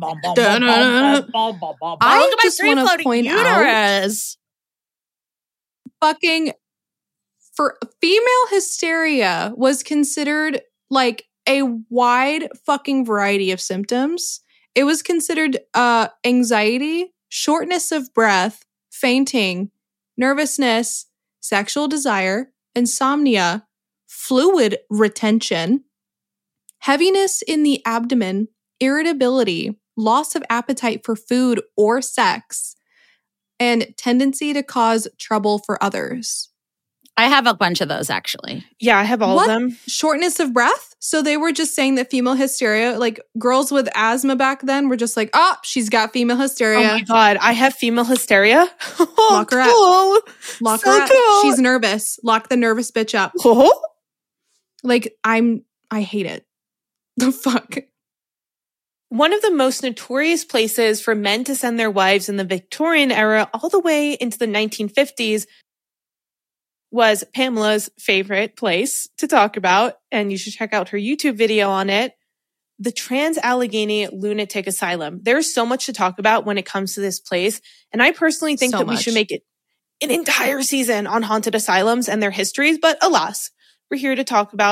I just want to point
uterus.
out fucking for female hysteria was considered like a wide fucking variety of symptoms. It was considered uh, anxiety, shortness of breath, fainting, nervousness, sexual desire, insomnia, fluid retention, heaviness in the abdomen, irritability, loss of appetite for food or sex, and tendency to cause trouble for others.
I have a bunch of those, actually.
Yeah, I have all
What?
of them.
Shortness of breath? So they were just saying that female hysteria, like girls with asthma back then were just like, oh, she's got female hysteria.
Oh my God, I have female hysteria. Oh,
Lock her up.
cool.
Lock
So
her up.
cool.
She's nervous. Lock the nervous bitch up.
Oh.
Like, I'm, I hate it. The fuck?
One of the most notorious places for men to send their wives in the Victorian era all the way into the nineteen fifties was Pamela's favorite place to talk about, and you should check out her YouTube video on it, the Trans-Allegheny Lunatic Asylum. There's so much to talk about when it comes to this place, and I personally think
So
that
much.
we should make it an entire season on haunted asylums and their histories, but alas, we're here to talk about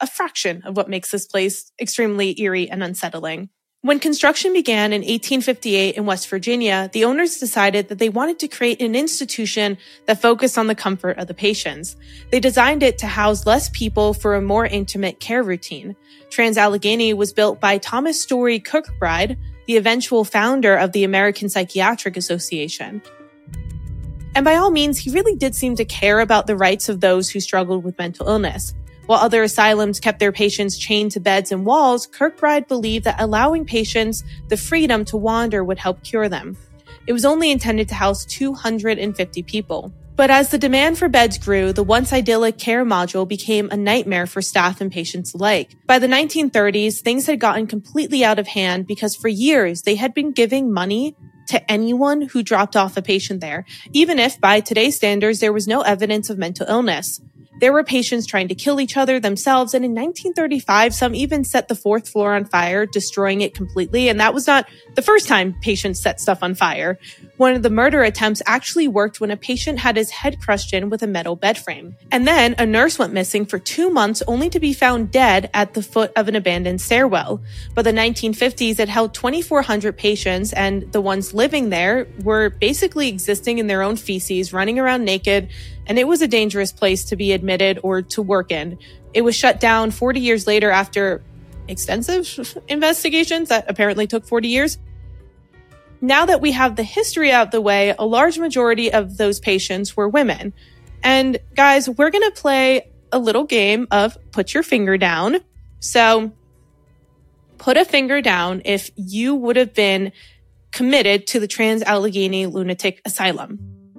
a fraction of what makes this place extremely eerie and unsettling. When construction began in eighteen fifty-eight in West Virginia, the owners decided that they wanted to create an institution that focused on the comfort of the patients. They designed it to house less people for a more intimate care routine. Trans-Allegheny was built by Thomas Story Kirkbride, the eventual founder of the American Psychiatric Association. And by all means, he really did seem to care about the rights of those who struggled with mental illness. While other asylums kept their patients chained to beds and walls, Kirkbride believed that allowing patients the freedom to wander would help cure them. It was only intended to house two hundred fifty people. But as the demand for beds grew, the once idyllic care module became a nightmare for staff and patients alike. By the nineteen thirties, things had gotten completely out of hand because for years they had been giving money to anyone who dropped off a patient there, even if by today's standards there was no evidence of mental illness. There were patients trying to kill each other themselves, and in nineteen thirty-five, some even set the fourth floor on fire, destroying it completely, and that was not the first time patients set stuff on fire. One of the murder attempts actually worked when a patient had his head crushed in with a metal bed frame. And then a nurse went missing for two months only to be found dead at the foot of an abandoned stairwell. By the nineteen fifties, it held twenty-four hundred patients, and the ones living there were basically existing in their own feces, running around naked, and it was a dangerous place to be admitted or to work in. It was shut down forty years later after extensive investigations that apparently took forty years. Now that we have the history out of the way, a large majority of those patients were women. And guys, we're going to play a little game of put your finger down. So put a finger down if you would have been committed to the Trans-Allegheny Lunatic Asylum.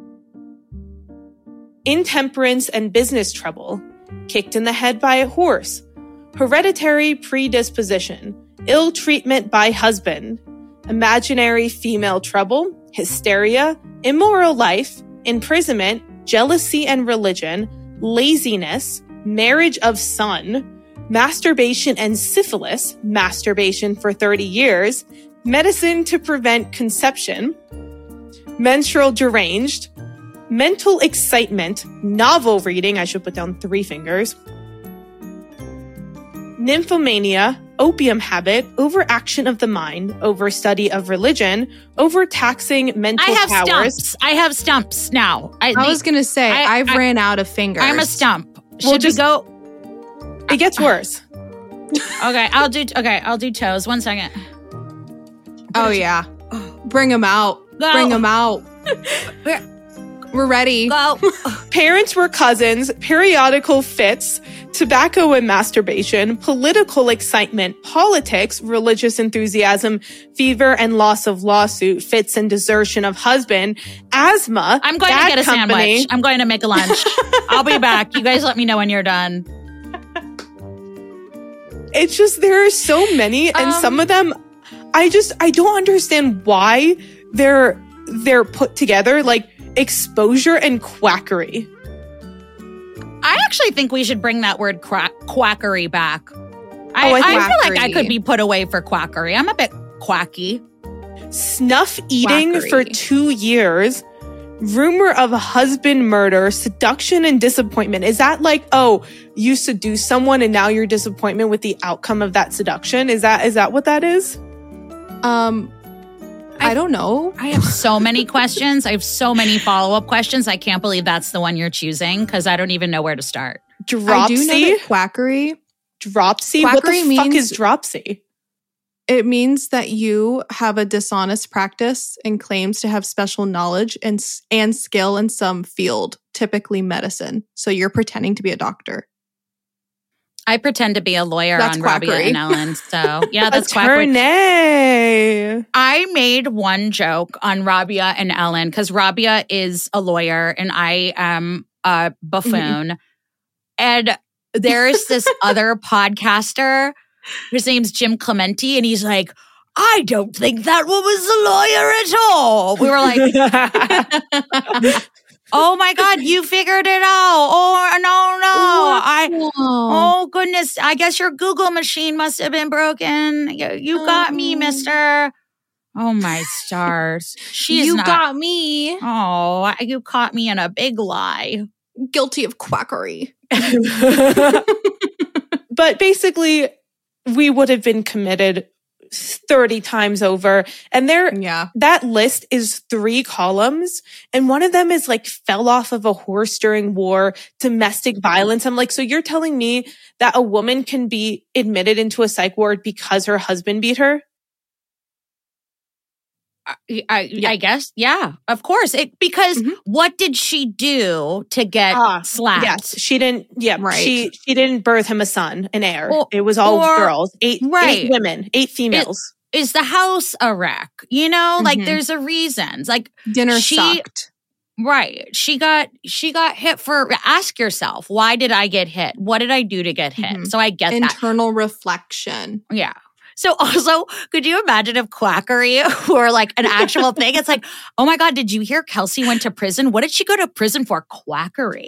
Intemperance and business trouble, kicked in the head by a horse, hereditary predisposition, ill treatment by husband, imaginary female trouble, hysteria, immoral life, imprisonment, jealousy and religion, laziness, marriage of son, masturbation and syphilis, masturbation for thirty years, medicine to prevent conception, menstrual deranged, mental excitement, novel reading, I should put down three fingers, nymphomania, opium habit, overaction of the mind, overstudy of religion, overtaxing mental
I have
powers.
Stumps. I have stumps now. I,
I was going to say, I, I've I, ran out of fingers.
I'm a stump. Should
We'll
we
just-
go?
It gets worse.
Okay, I'll do. Okay, I'll do toes. One second.
Oh, yeah. Bring them out.
Go.
Bring them out. We're ready.
Go.
Parents were cousins, periodical fits, tobacco and masturbation, political excitement, politics, religious enthusiasm, fever and loss of lawsuit, fits and desertion of husband, asthma.
I'm going
bad
to get a
company.
sandwich. I'm going to make a lunch. I'll be back. You guys let me know when you're done.
It's just, there are so many, and
Um,
some of them, I just, I don't understand why they're, they're put together, like exposure and quackery.
I actually think we should bring that word quack- quackery back. I,
Oh, I
I,
think-
feel like I
Quackery.
could be put away for quackery. I'm a bit quacky.
Snuff eating
Quackery.
for two years. Rumor of husband murder, seduction and disappointment. Is that like, oh, you seduce someone and now you're disappointment with the outcome of that seduction? Is that is that what that is?
Um, I, I don't know.
I have so many questions. I have so many follow-up questions. I can't believe that's the one you're choosing because I don't even know where to start.
Dropsy?
I do know that quackery,
Dropsy? What the
Quackery
fuck
means-
is dropsy?
it means that you have a dishonest practice and claims to have special knowledge and, s- and skill in some field, typically medicine. So you're pretending to be a doctor.
I pretend to be a lawyer
That's
on Rabia
quackery.
and Ellen. So yeah, that's quackery.
Attorney.
I made one joke on Rabia and Ellen because Rabia is a lawyer and I am a buffoon. And there's this other podcaster, his name's Jim Clementi, and he's like, I don't think that woman's a lawyer at all. We were like, oh my God, you figured it out. Oh, no, no. I, oh, goodness. I guess your Google machine must have been broken. You, you got me,
Oh.
mister. Oh, my stars. She's
you
not.
got me
Oh, you caught me in a big lie.
guilty of quackery.
But basically, we would have been committed thirty times over. And there,
Yeah.
that list is three columns. And one of them is like fell off of a horse during war, domestic violence. I'm like, so you're telling me that a woman can be admitted into a psych ward because her husband beat her?
I, I, yeah. I guess, yeah, of course. It because mm-hmm. what did she do to get ah, slapped?
Yes, she didn't. Yeah,
right.
She she didn't birth him a son, an heir. Well, it was all or, girls, eight right. eight women, eight females.
It, is the house a wreck? You know, mm-hmm. like there's a reason. Like
dinner
she,
sucked.
Right. She got she got hit for. Ask yourself, why did I get hit? What did I do to get hit? Mm-hmm. So I get
internal
that
internal reflection.
Yeah. So also, could you imagine if quackery were like an actual thing? It's like, oh my God, did you hear Kelsey went to prison? What did she go to prison for? Quackery.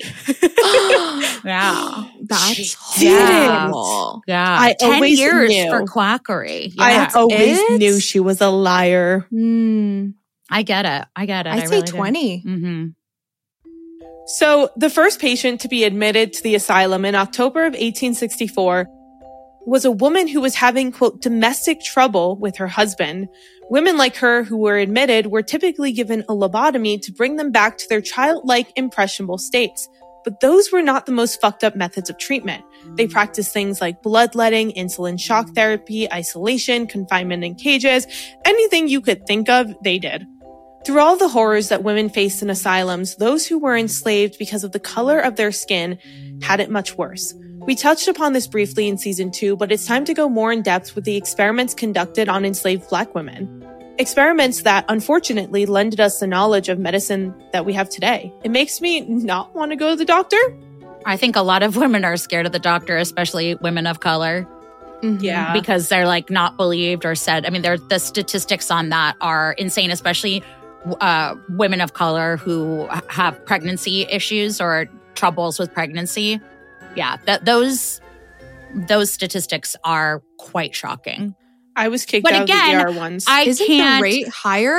Yeah.
That's
horrible. Yeah. I Ten years knew. for quackery.
Yeah. I always it? knew she was a liar.
Mm.
I get it. I get it.
I'd
I
say
really
twenty.
Mm-hmm.
So the first patient to be admitted to the asylum in October of eighteen sixty-four was a woman who was having, quote, domestic trouble with her husband. Women like her who were admitted were typically given a lobotomy to bring them back to their childlike, impressionable states. But those were not the most fucked up methods of treatment. They practiced things like bloodletting, insulin shock therapy, isolation, confinement in cages. Anything you could think of, they did. Through all the horrors that women faced in asylums, those who were enslaved because of the color of their skin had it much worse. We touched upon this briefly in season two, but it's time to go more in depth with the experiments conducted on enslaved Black women. Experiments that, unfortunately, lended us the knowledge of medicine that we have today. It makes me not want to go to the doctor.
I think a lot of women are scared of the doctor, especially women of color.
Mm-hmm. Yeah.
Because they're like not believed or said. I mean, the statistics on that are insane, especially uh, women of color who have pregnancy issues or troubles with pregnancy. Yeah, that those those statistics are quite shocking.
I was kicked
but
out
again,
of the E R once.
I
Isn't
can't,
the rate higher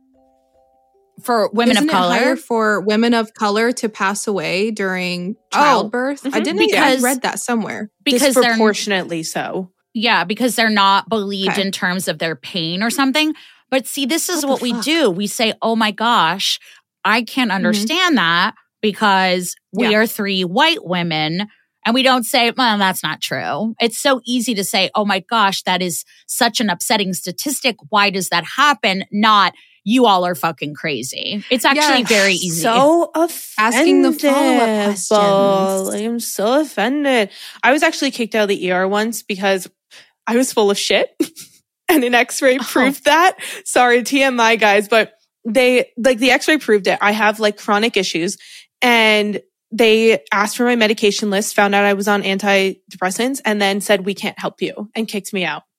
for women
Isn't
of color?
It higher for women of color to pass away during childbirth? Oh, mm-hmm. I didn't. Because, I read that somewhere.
Because disproportionately so.
Yeah, because they're not believed
okay.
in terms of their pain or something. But see, this is what,
what
we
fuck?
do. We say, "Oh my gosh, I can't understand mm-hmm. that because we
yeah.
are three white women." And we don't say, well, that's not true. It's so easy to say, oh my gosh, that is such an upsetting statistic. Why does that happen? Not, you all are fucking crazy. It's actually
yeah,
very easy.
So offended.
Asking the follow-up questions.
I'm so offended. I was actually kicked out of the E R once because I was full of shit. And an x-ray oh. proved that. Sorry, T M I guys, but they, like the x-ray proved it. I have like chronic issues and they asked for my medication list, found out I was on antidepressants, and then said, we can't help you, and kicked me out.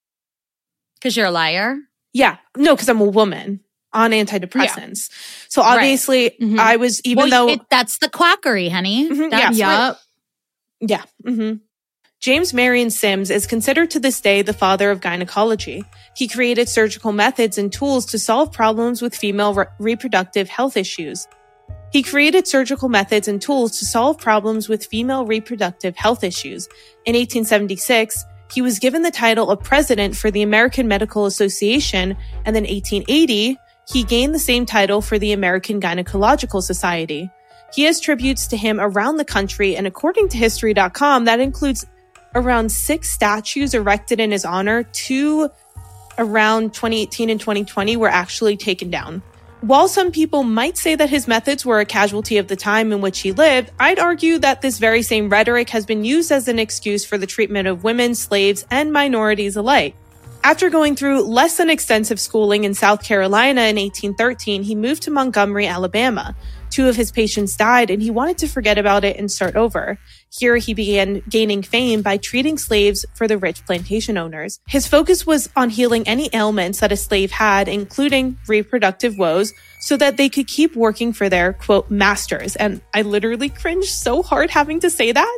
Because you're a liar?
Yeah. No, because I'm a woman on antidepressants. Yeah. So obviously, right. mm-hmm. I was, even
well,
though...
It, that's the quackery, honey.
Mm-hmm,
that's
yeah.
What,
yeah. Mm-hmm. James Marion Sims is considered to this day the father of gynecology. He created surgical methods and tools to solve problems with female re- reproductive health issues. He created surgical methods and tools to solve problems with female reproductive health issues. In eighteen seventy-six, he was given the title of president for the American Medical Association, and then eighteen eighty, he gained the same title for the American Gynecological Society. He has tributes to him around the country, and according to history dot com, that includes around six statues erected in his honor. Two around twenty eighteen and twenty twenty were actually taken down. While some people might say that his methods were a casualty of the time in which he lived, I'd argue that this very same rhetoric has been used as an excuse for the treatment of women, slaves, and minorities alike. After going through less than extensive schooling in South Carolina in eighteen thirteen, he moved to Montgomery, Alabama. Two of his patients died, and he wanted to forget about it and start over. Here, he began gaining fame by treating slaves for the rich plantation owners. His focus was on healing any ailments that a slave had, including reproductive woes, so that they could keep working for their, quote, masters. And I literally cringed so hard having to say that.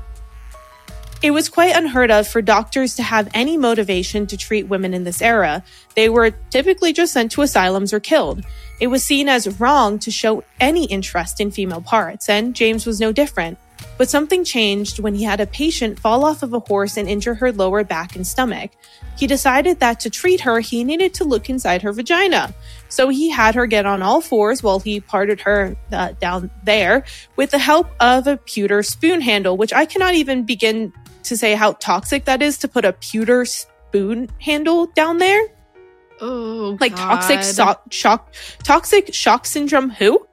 It was quite unheard of for doctors to have any motivation to treat women in this era. They were typically just sent to asylums or killed. It was seen as wrong to show any interest in female parts, and James was no different. But something changed when he had a patient fall off of a horse and injure her lower back and stomach. He decided that to treat her, he needed to look inside her vagina. So he had her get on all fours while he parted her uh, down there with the help of a pewter spoon handle, which I cannot even begin to say how toxic that is to put a pewter spoon handle down there.
Oh,
like
God.
toxic so- shock, toxic shock syndrome. Who?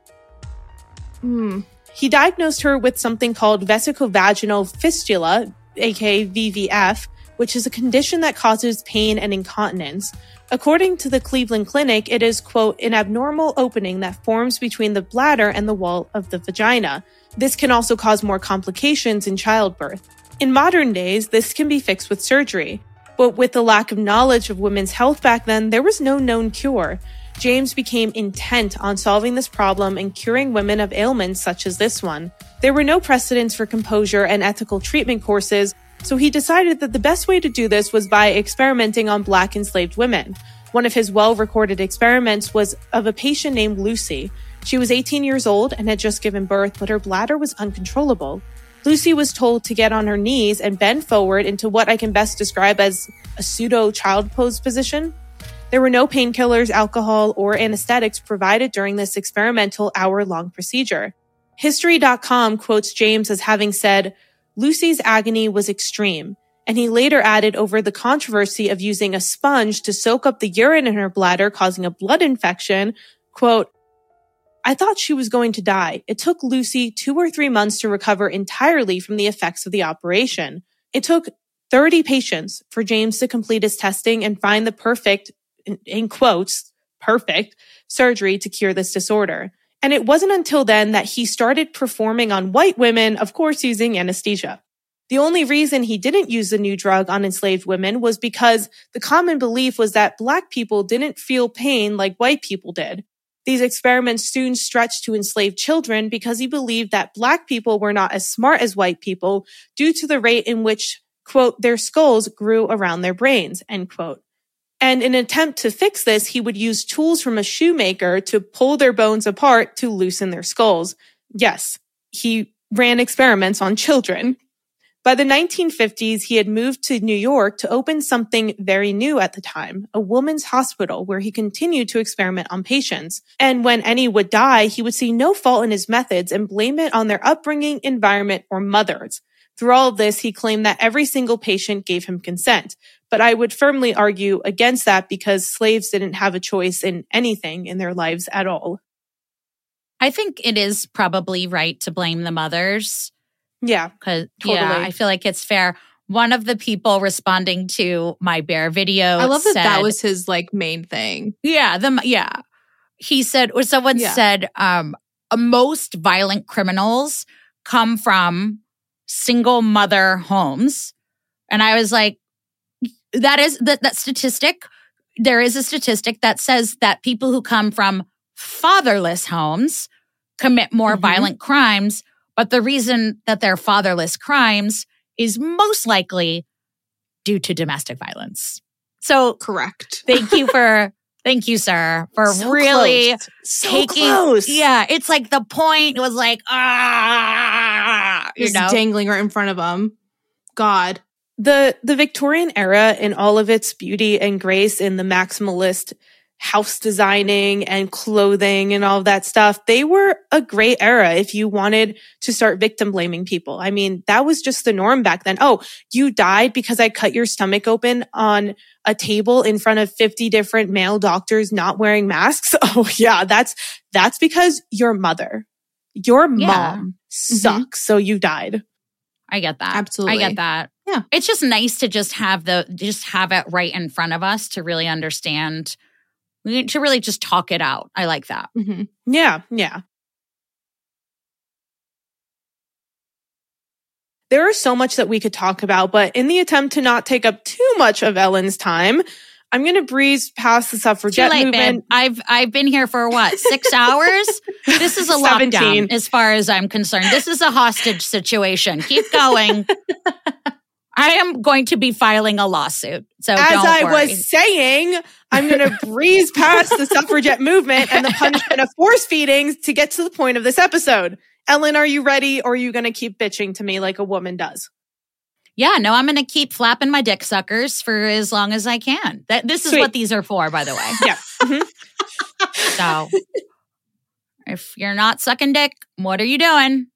Hmm.
He diagnosed her with something called vesicovaginal fistula, aka V V F, which is a condition that causes pain and incontinence. According to the Cleveland Clinic, it is, quote, an abnormal opening that forms between the bladder and the wall of the vagina. This can also cause more complications in childbirth. In modern days, this can be fixed with surgery. But with the lack of knowledge of women's health back then, there was no known cure. James became intent on solving this problem and curing women of ailments such as this one. There were no precedents for composure and ethical treatment courses, so he decided that the best way to do this was by experimenting on Black enslaved women. One of his well-recorded experiments was of a patient named Lucy. She was eighteen years old and had just given birth, but her bladder was uncontrollable. Lucy was told to get on her knees and bend forward into what I can best describe as a pseudo-child pose position. There were no painkillers, alcohol, or anesthetics provided during this experimental hour-long procedure. History dot com quotes James as having said, "Lucy's agony was extreme," and he later added over the controversy of using a sponge to soak up the urine in her bladder, causing a blood infection, quote, "I thought she was going to die. It took Lucy two or three months to recover entirely from the effects of the operation. It took thirty patients for James to complete his testing and find the perfect, in, in quotes, perfect surgery to cure this disorder. And it wasn't until then that he started performing on white women, of course using anesthesia. The only reason he didn't use the new drug on enslaved women was because the common belief was that Black people didn't feel pain like white people did. These experiments soon stretched to enslaved children because he believed that Black people were not as smart as white people due to the rate in which, quote, their skulls grew around their brains, end quote. And in an attempt to fix this, he would use tools from a shoemaker to pull their bones apart to loosen their skulls. Yes, he ran experiments on children. By the nineteen fifties, he had moved to New York to open something very new at the time, a woman's hospital where he continued to experiment on patients. And when any would die, he would see no fault in his methods and blame it on their upbringing, environment, or mothers. Through all of this, he claimed that every single patient gave him consent. But I would firmly argue against that because slaves didn't have a choice in anything in their lives at all.
I think it is probably right to blame the mothers.
Yeah,
Cause,
totally.
Yeah, I feel like it's fair. One of the people responding to my bear video
I love that
said,
that was his like main thing.
Yeah, the yeah. He said, or someone
Yeah.
said, um, most violent criminals come from single mother homes. And I was like, that is that that statistic. There is a statistic that says that people who come from fatherless homes commit more
Mm-hmm.
violent crimes. But the reason that they're fatherless crimes is most likely due to domestic violence. So
Correct.
thank you for, thank you, sir, for
So
really
close. So
taking,
close.
yeah, it's like the point was like, ah, you
Just
know,
dangling right in front of him. God.
The the Victorian era in all of its beauty and grace in the maximalist house designing and clothing and all of that stuff, they were a great era if you wanted to start victim blaming people. I mean, that was just the norm back then. Oh, you died because I cut your stomach open on a table in front of fifty different male doctors not wearing masks? Oh yeah, that's that's because your mother, your
Yeah.
mom sucks, so you died.
I get that.
Absolutely.
I get that.
Yeah.
It's just nice to just have the, just have it right in front of us to really understand. We need to really just talk it out. I like that.
Mm-hmm.
Yeah, yeah. There is so much that we could talk about, but in the attempt to not take up too much of Ellen's time, I'm going to breeze past the suffragette
Too late,
movement.
babe. I've I've been here for what, six hours? This is a
seventeen.
lockdown as far as I'm concerned. This is a hostage situation. Keep going. I am going to be filing a lawsuit. So
As
don't
I
worry.
was saying, I'm going to breeze past the suffragette movement and the punishment of force feedings to get to the point of this episode. Ellen, are you ready, or are you going to keep bitching to me like a woman does?
Yeah, no, I'm going to keep flapping my dick suckers for as long as I can. That This is
Sweet.
what these are for, by the way.
Yeah. Mm-hmm.
So if you're not sucking dick, what are you doing?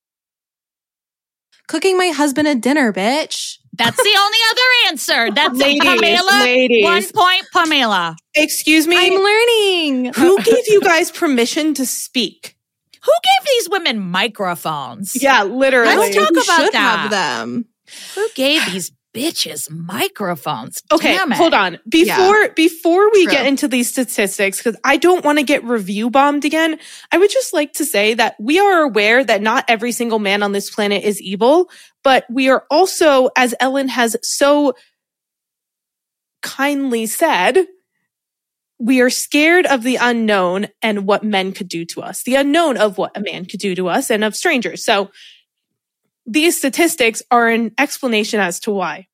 Cooking my husband a dinner, bitch.
That's the only other answer. That's
Ladies,
Pamela.
ladies.
One point, Pamela.
Excuse me?
I'm learning.
Who gave you guys permission to speak?
Who gave these women microphones?
Yeah, literally.
Let's talk
Who
about
should
that.
have them.
Who gave these bitches microphones?
Okay,
Damn it.
hold on. Before
Yeah.
before we
True.
get into these statistics, because I don't want to get review bombed again, I would just like to say that we are aware that not every single man on this planet is evil, but we are also, as Ellen has so kindly said, we are scared of the unknown and what men could do to us, the unknown of what a man could do to us and of strangers. So these statistics are an explanation as to why.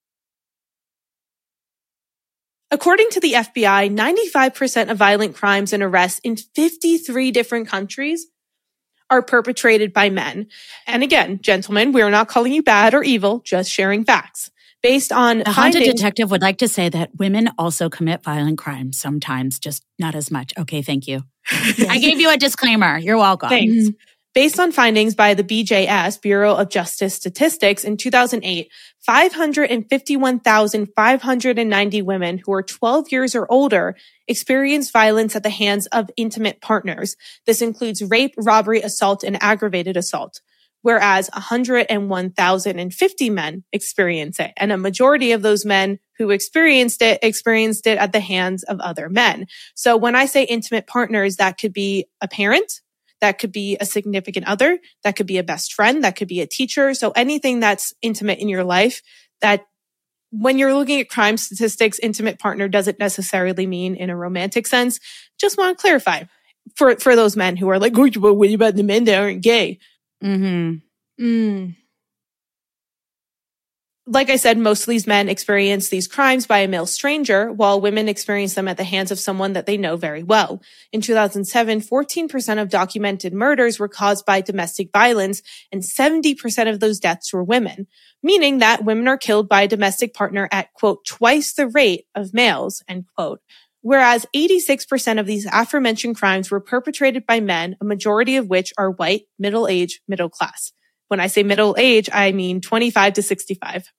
According to the F B I, ninety-five percent of violent crimes and arrests in fifty-three different countries are perpetrated by men. And again, gentlemen, we are not calling you bad or evil, just sharing facts. Based on
The haunted
findings-
detective would like to say that women also commit violent crimes sometimes, just not as much. Okay, thank you. I gave you a disclaimer. You're welcome.
Thanks. Based on findings by the B J S, Bureau of Justice Statistics, in two thousand eight, five hundred fifty-one thousand five hundred ninety women who are twelve years or older experienced violence at the hands of intimate partners. This includes rape, robbery, assault, and aggravated assault, whereas one hundred one thousand fifty men experience it. And a majority of those men who experienced it, experienced it at the hands of other men. So when I say intimate partners, that could be a parent, that could be a significant other, that could be a best friend, that could be a teacher. So anything that's intimate in your life, that when you're looking at crime statistics, intimate partner doesn't necessarily mean in a romantic sense. Just want to clarify for, for those men who are like, oh, but what about the men that aren't gay?
Mm-hmm.
Mm.
Like I said, most of these men experience these crimes by a male stranger, while women experience them at the hands of someone that they know very well. In two thousand seven, fourteen percent of documented murders were caused by domestic violence, and seventy percent of those deaths were women, meaning that women are killed by a domestic partner at, quote, twice the rate of males, end quote. Whereas eighty-six percent of these aforementioned crimes were perpetrated by men, a majority of which are white, middle-aged, middle class. When I say middle age, I mean twenty-five to sixty-five.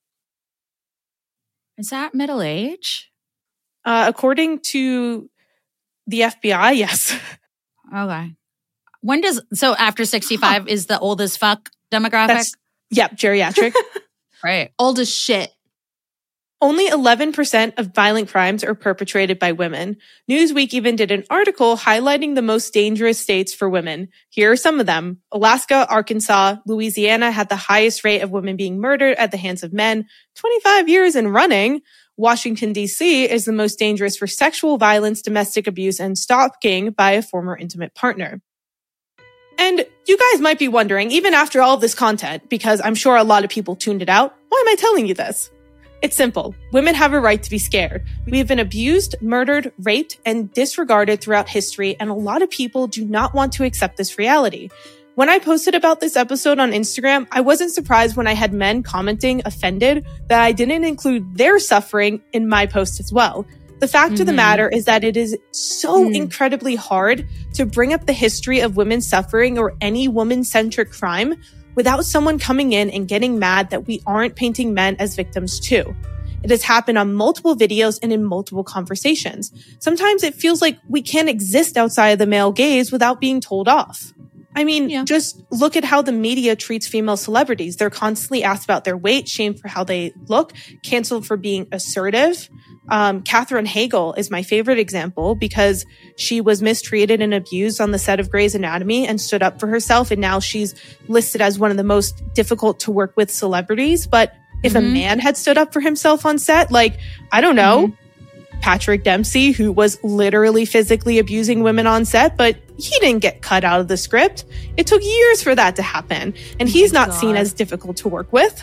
Is that middle age?
Uh, according to the F B I, yes.
Okay. When does, so after sixty-five is the old as fuck demographic?
That's, yep, geriatric.
Right.
Old as shit.
Only eleven percent of violent crimes are perpetrated by women. Newsweek even did an article highlighting the most dangerous states for women. Here are some of them. Alaska, Arkansas, Louisiana had the highest rate of women being murdered at the hands of men, twenty-five years and running. Washington, D C is the most dangerous for sexual violence, domestic abuse, and stalking by a former intimate partner. And you guys might be wondering, even after all of this content, because I'm sure a lot of people tuned it out, why am I telling you this? It's simple. Women have a right to be scared. We have been abused, murdered, raped, and disregarded throughout history, and a lot of people do not want to accept this reality. When I posted about this episode on Instagram, I wasn't surprised when I had men commenting offended that I didn't include their suffering in my post as well. The fact mm-hmm. of the matter is that it is so mm. incredibly hard to bring up the history of women's suffering or any woman-centric crime without someone coming in and getting mad that we aren't painting men as victims too. It has happened on multiple videos and in multiple conversations. Sometimes it feels like we can't exist outside of the male gaze without being told off. I mean, yeah. just look at how the media treats female celebrities. They're constantly asked about their weight, shamed for how they look, canceled for being assertive. Um, Katherine Heigl is my favorite example because she was mistreated and abused on the set of Grey's Anatomy and stood up for herself. And now she's listed as one of the most difficult to work with celebrities. But if mm-hmm. a man had stood up for himself on set, like, I don't know, mm-hmm. Patrick Dempsey, who was literally physically abusing women on set, but he didn't get cut out of the script. It took years for that to happen. And oh he's not God. seen as difficult to work with.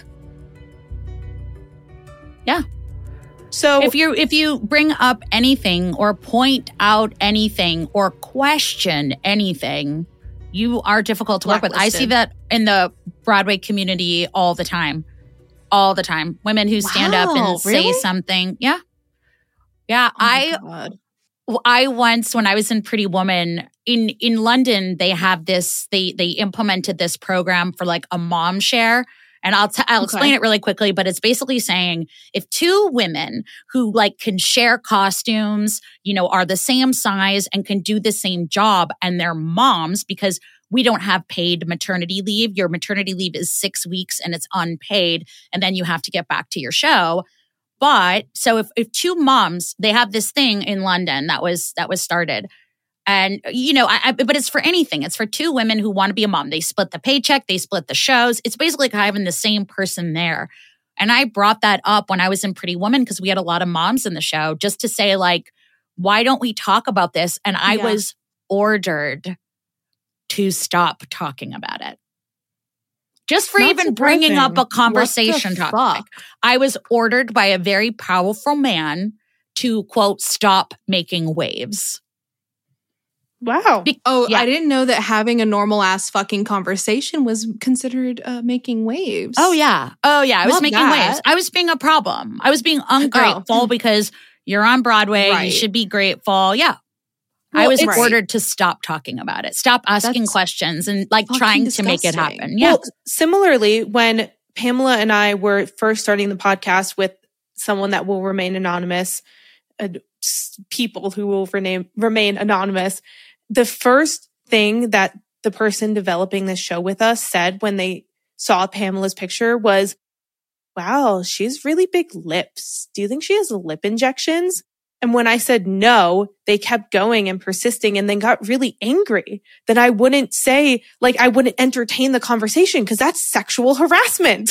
Yeah.
So
if you if you bring up anything or point out anything or question anything, You are difficult to work with. I see that in the Broadway community all the time. All the time. Women who stand wow, up and really? say something. Yeah. Yeah. Oh I God. I once, when I was in Pretty Woman, in, in London, they have this, they they implemented this program for like a mom share. And I'll t- I'll okay. explain it really quickly, but it's basically saying if two women who like can share costumes, you know, are the same size and can do the same job and they're moms, because we don't have paid maternity leave. Your maternity leave is six weeks and it's unpaid. And then you have to get back to your show. But so if, if two moms, they have this thing in London that was, that was started. And, you know, I, I, but it's for anything. It's for two women who want to be a mom. They split the paycheck. They split the shows. It's basically having the same person there. And I brought that up when I was in Pretty Woman because we had a lot of moms in the show just to say, like, why don't we talk about this? And I yeah. was ordered to stop talking about it. Just for Not even surprising. bringing up a conversation topic. I was ordered by a very powerful man to, quote, stop making waves.
Wow.
Be- oh, yeah. I didn't know that having a normal ass fucking conversation was considered uh, making waves.
Oh, yeah. Oh, yeah. I was Love making that. waves. I was being a problem. I was being ungrateful oh. because you're on Broadway. Right. You should be grateful. Yeah. Well, I was right. ordered to stop talking about it. Stop asking That's questions and like trying disgusting. to make it happen. Yeah. Well,
similarly, when Pamela and I were first starting the podcast with someone that will remain anonymous, uh, people who will rename, remain anonymous, the first thing that the person developing this show with us said when they saw Pamela's picture was, wow, she has really big lips. Do you think she has lip injections? And when I said no, they kept going and persisting and then got really angry that I wouldn't say, like, I wouldn't entertain the conversation because that's sexual harassment.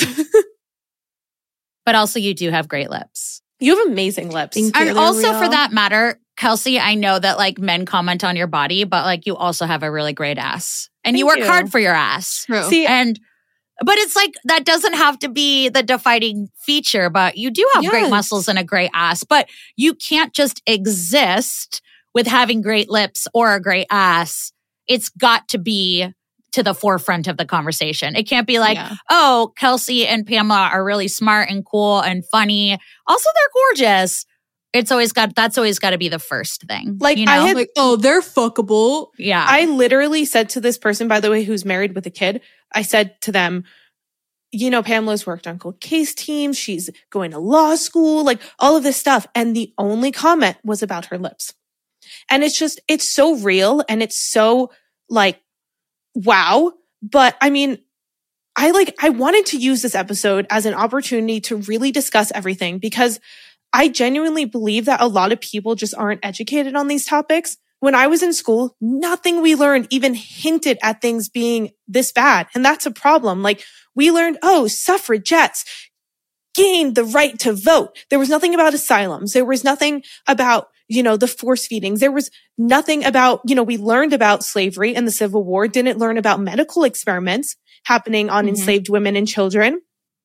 But also you do have great lips.
You have amazing lips.
And also real. for that matter, Kelsey, I know that like men comment on your body, but like you also have a really great ass. And Thank you work you. hard for your ass.
True.
See, and but it's like that doesn't have to be the defining feature, but you do have yes. great muscles and a great ass. But you can't just exist with having great lips or a great ass. It's got to be to the forefront of the conversation. It can't be like, yeah. oh, Kelsey and Pamela are really smart and cool and funny. Also, they're gorgeous. It's always got, that's always got to be the first thing.
Like,
you know?
I had,
like, oh, they're fuckable.
Yeah.
I literally said to this person, by the way, who's married with a kid, I said to them, you know, Pamela's worked on cold case teams. She's going to law school, like all of this stuff. And the only comment was about her lips. And it's just, it's so real. And it's so like, wow. But I mean, I like, I wanted to use this episode as an opportunity to really discuss everything because I genuinely believe that a lot of people just aren't educated on these topics. When I was in school, nothing we learned even hinted at things being this bad. And that's a problem. Like we learned, oh, suffragettes gained the right to vote. There was nothing about asylums. There was nothing about, you know, the force feedings. There was nothing about, you know, we learned about slavery and the Civil War, didn't learn about medical experiments happening on mm-hmm. enslaved women and children.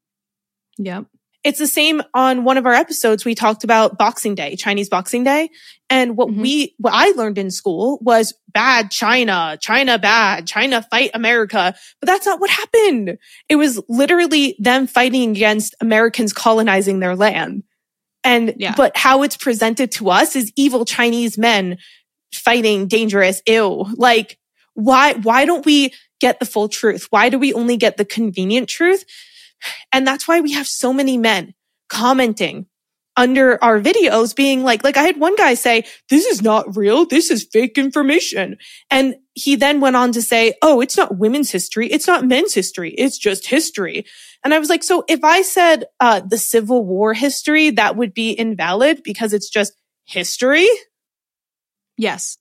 Yep.
It's the same on one of our episodes. We talked about Boxing Day, Chinese Boxing Day. And what mm-hmm. we, what I learned in school was bad China, China bad, China fight America. But that's not what happened. It was literally them fighting against Americans colonizing their land. And, yeah. but how it's presented to us is evil Chinese men fighting dangerous, ill. Like, why, why don't we get the full truth? Why do we only get the convenient truth? And that's why we have so many men commenting under our videos being like, like I had one guy say, this is not real. This is fake information. And he then went on to say, oh, it's not women's history. It's not men's history. It's just history. And I was like, so if I said uh, the Civil War history, that would be invalid because it's just history?
Yes.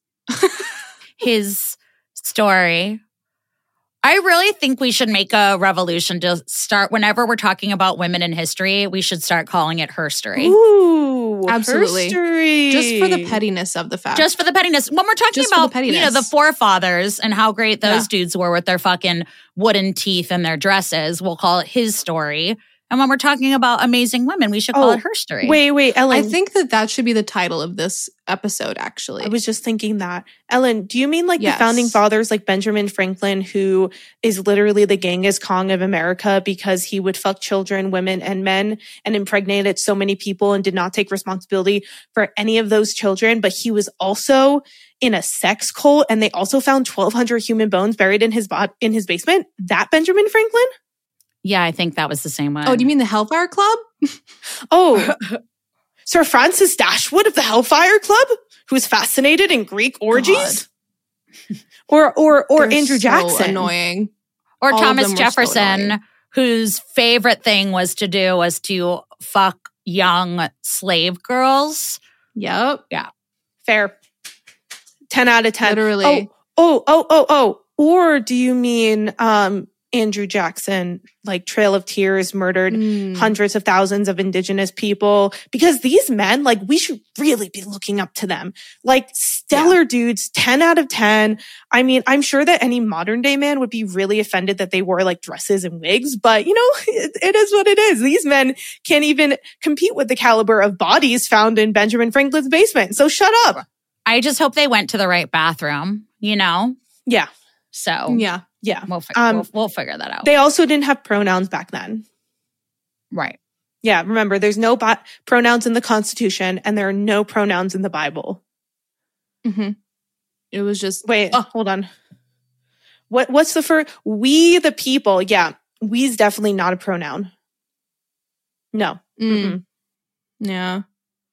His story. I really think we should make a revolution to start whenever we're talking about women in history, we should start calling it herstory.
Ooh,
absolutely.
Herstory.
Just for the pettiness of the fact.
Just for the pettiness. When we're talking Just about, you know, the forefathers and how great those yeah. dudes were with their fucking wooden teeth and their dresses, we'll call it his story. And when we're talking about amazing women, we should call
Oh,
it herstory.
Wait, wait, Ellen.
I think that that should be the title of this episode, actually.
I was just thinking that. Ellen, do you mean like
Yes.
the founding fathers like Benjamin Franklin, who is literally the Genghis Khan of America because he would fuck children, women, and men and impregnated so many people and did not take responsibility for any of those children? But he was also in a sex cult and they also found twelve hundred human bones buried in his bo- in his basement? That Benjamin Franklin?
Yeah, I think that was the same one.
Oh, do you mean the Hellfire Club?
Oh, Sir Francis Dashwood of the Hellfire Club, who was fascinated in Greek orgies? Or or or
They're
Andrew
so
Jackson.
annoying.
Or
All of
Thomas
them were so
Jefferson,
annoying.
whose favorite thing was to do was to fuck young slave girls.
Yep.
Fair. ten out of ten.
Literally.
Oh, oh, oh, oh, oh. Or do you mean um, Andrew Jackson, like Trail of Tears, murdered
Mm.
hundreds of thousands of indigenous people? Because these men, like, we should really be looking up to them. Like, stellar dudes, ten out of ten. I mean, I'm sure that any modern day man would be really offended that they wore like dresses and wigs, but you know, it, it is what it is. These men can't even compete with the caliber of bodies found in Benjamin Franklin's basement. So shut up.
I just hope they went to the right bathroom, you know?
Yeah.
So
Yeah.
Yeah.
we'll, fi-
Um,
we'll, we'll figure that out.
They also didn't have pronouns back then.
right.
Yeah, remember, there's no bi- pronouns in the Constitution, and there are no pronouns in the Bible.
Mm-hmm. It was just
Wait, oh, hold on. What? What's the first? We the people. Yeah, we's definitely not a pronoun. No.
Mm.
Mm-mm.
Yeah.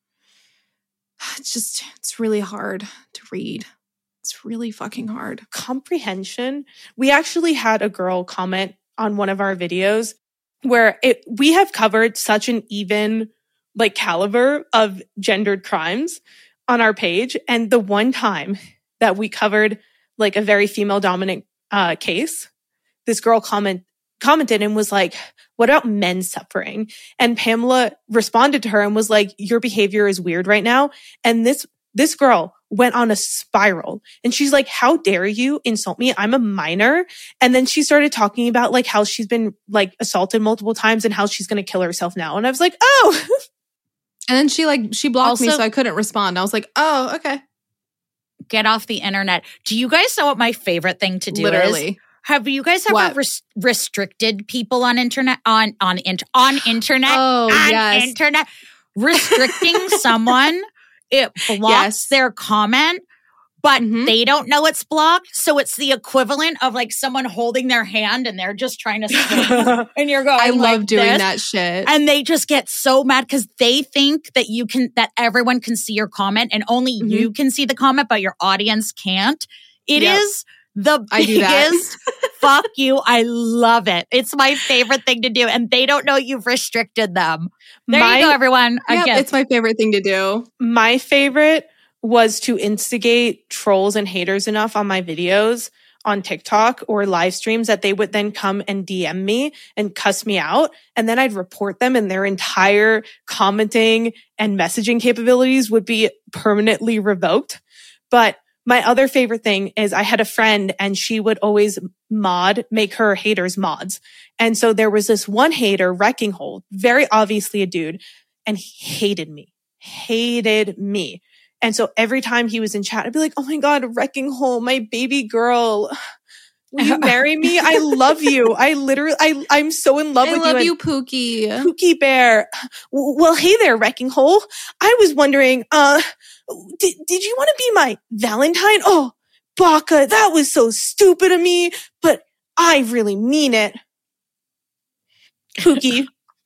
It's just, it's really hard to read. It's really fucking hard.
Comprehension. We actually had a girl comment on one of our videos where it we have covered such an even like caliber of gendered crimes on our page, and the one time that we covered like a very female dominant uh, case, this girl comment commented and was like, "What about men suffering?" And Pamela responded to her and was like, "Your behavior is weird right now." And this this girl went on a spiral and she's like, "How dare you insult me? I'm a minor." And then she started talking about like how she's been like assaulted multiple times and how she's going to kill herself now. And I was like, "Oh."
And then she like, she blocked me
Also-
so I couldn't respond. I was like, oh, okay.
Get off the internet. Do you guys know what my favorite thing to do is?
Literally.
Have you guys ever
What?
res- restricted people on internet on on int- on internet
Oh,
on
yes.
internet restricting someone? It blocks
Yes.
their comment, but
Mhm.
they don't know it's blocked. So it's the equivalent of like someone holding their hand and they're just trying to swing, and you're going.
I love
like
doing
this,
that shit.
and they just get so mad because they think that you can that everyone can see your comment and only
Mhm.
you can see the comment, but your audience can't. It
Yep.
is the
I do that.
biggest fuck you. I love it. It's my favorite thing to do, and they don't know you've restricted them. There
My-
you go, everyone.
Yep,
Again,
it's my favorite thing to do.
My favorite was to instigate trolls and haters enough on my videos on TikTok or live streams that they would then come and D M me and cuss me out. And then I'd report them and their entire commenting and messaging capabilities would be permanently revoked. But my other favorite thing is I had a friend and she would always mod, make her haters mods. And so there was this one hater, Wrecking Hole, very obviously a dude, and he hated me, hated me. And so every time he was in chat, I'd be like, "Oh my God, Wrecking Hole, my baby girl. Will you marry me? I love you. I literally, I, I'm so in love
I
with
love
you.
you, Pookie.
And Pookie Bear. W- Well, hey there, Wrecking Hole. I was wondering, uh, did, did you want to be my Valentine? Oh, Baka, that was so stupid of me, but I really mean it. Pookie.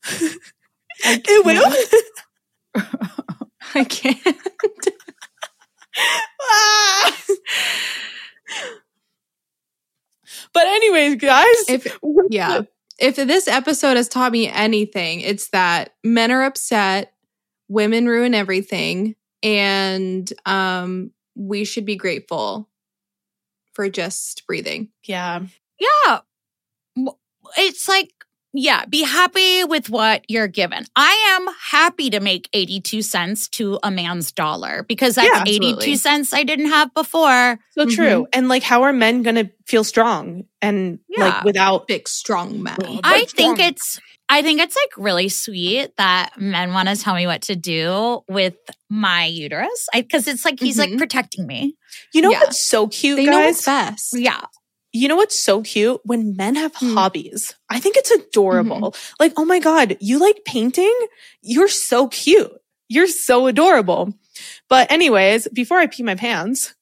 It will.
I can't.
Ah. But anyways, guys.
If yeah. If this episode has taught me anything, it's that men are upset, women ruin everything, and um we should be grateful for just breathing.
Yeah.
yeah. W- It's like, yeah, be happy with what you're given. I am happy to make eighty-two cents to a man's dollar because that's
Yeah,
absolutely.
eighty-two cents I didn't have before.
So
Mhm.
true. And like, how are men going to feel strong and
Yeah.
like without
Big strong man.
Well,
I
That's
think
wrong.
it's I think it's like really sweet that men want to tell me what to do with my uterus. Because it's like he's
Mhm.
like protecting me.
You know
Yeah.
what's so cute,
They
guys?
know what's best.
Yeah.
You know what's so cute? When men have
Hmm.
hobbies. I think it's adorable. Like, oh my God, you like painting? You're so cute. You're so adorable. But anyways, before I pee my pants,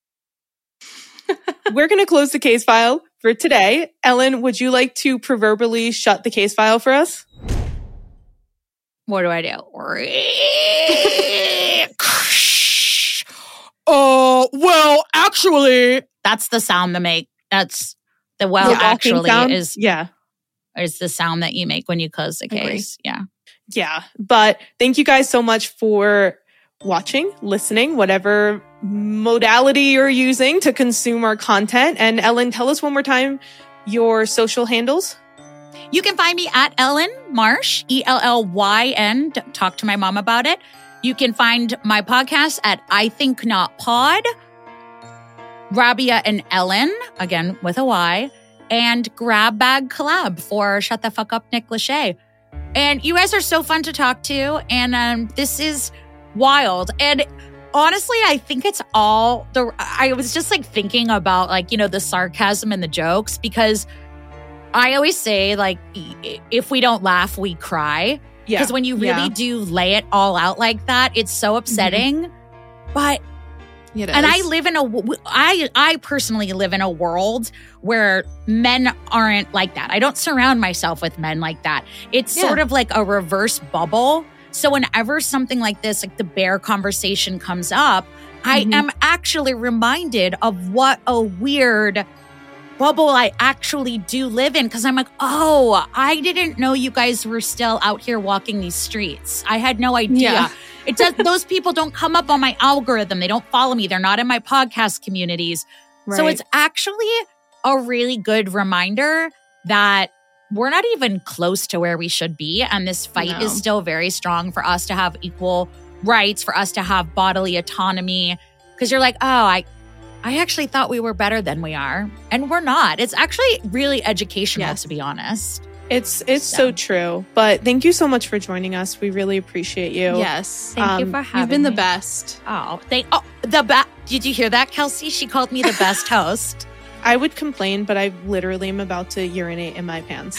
we're going to close the case file for today. Ellen, would you like to proverbially shut the case file for us?
What do I do?
Uh, well, actually,
That's the sound to make. That's the well
The walking
actually
sound?
is
Yeah.
is the sound that you make when you close the
Agree.
case. Yeah.
Yeah. But thank you guys so much for watching, listening, whatever modality you're using to consume our content. And Ellen, tell us one more time your social handles.
You can find me at Ellen Marsh, E L L Y N. Talk to my mom about it. You can find my podcast at I Think Not Pod. Rabia and Ellen, again with a Y, and Grab Bag Collab for Shut the Fuck Up, Nick Lachey. And you guys are so fun to talk to, and um, this is wild. And honestly, I think it's all the. I was just like thinking about like you know the sarcasm and the jokes because I always say like if we don't laugh, we cry.
Yeah.
Because when you really
Yeah.
do lay it all out like that, it's so upsetting. But
It
and I
is.
live in a I I personally live in a world where men aren't like that. I don't surround myself with men like that. It's
Yeah.
sort of like a reverse bubble. So whenever something like this, like the bear conversation comes up, I
Mhm.
am actually reminded of what a weird bubble I actually do live in because I'm like, oh, I didn't know you guys were still out here walking these streets. I had no idea.
Yeah.
It does. Those people don't come up on my algorithm. They don't follow me. They're not in my podcast communities. So
Right.
it's actually a really good reminder that we're not even close to where we should be. And this fight
No.
is still very strong for us to have equal rights, for us to have bodily autonomy. Because you're like, oh, I, I actually thought we were better than we are. And we're not. It's actually really educational,
Yes.
to be honest.
It's it's so.
So.
true. But thank you so much for joining us. We really appreciate you.
Yes.
Thank you
Um,
for having
You've been the
me.
best.
Oh, thank. Oh, the best. Did you hear that, Kelsey? She called me the best host.
I would complain, but I literally am about to urinate in my pants.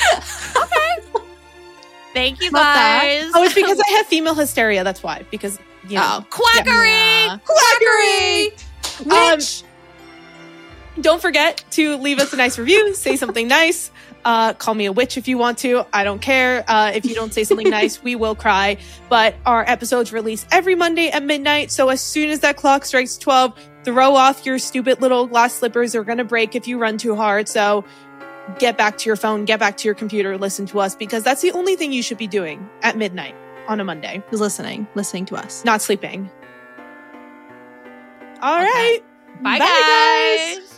Thank you,
Love that.
guys.
Oh, it's because I have female hysteria. That's why. Because, you know.
Oh.
Quackery.
Yeah.
Quackery!
Witch.
Um, don't forget to leave us a nice review. Say something nice. Uh, call me a witch if you want to. I don't care. Uh, if you don't say something nice, we will cry. But our episodes release every Monday at midnight. So as soon as that clock strikes twelve, throw off your stupid little glass slippers. They're going to break if you run too hard. So get back to your phone, get back to your computer, listen to us, because that's the only thing you should be doing at midnight on a Monday,
Who's listening? Listening to us.
not sleeping. All
Okay.
right.
Bye,
Bye,
guys.
guys.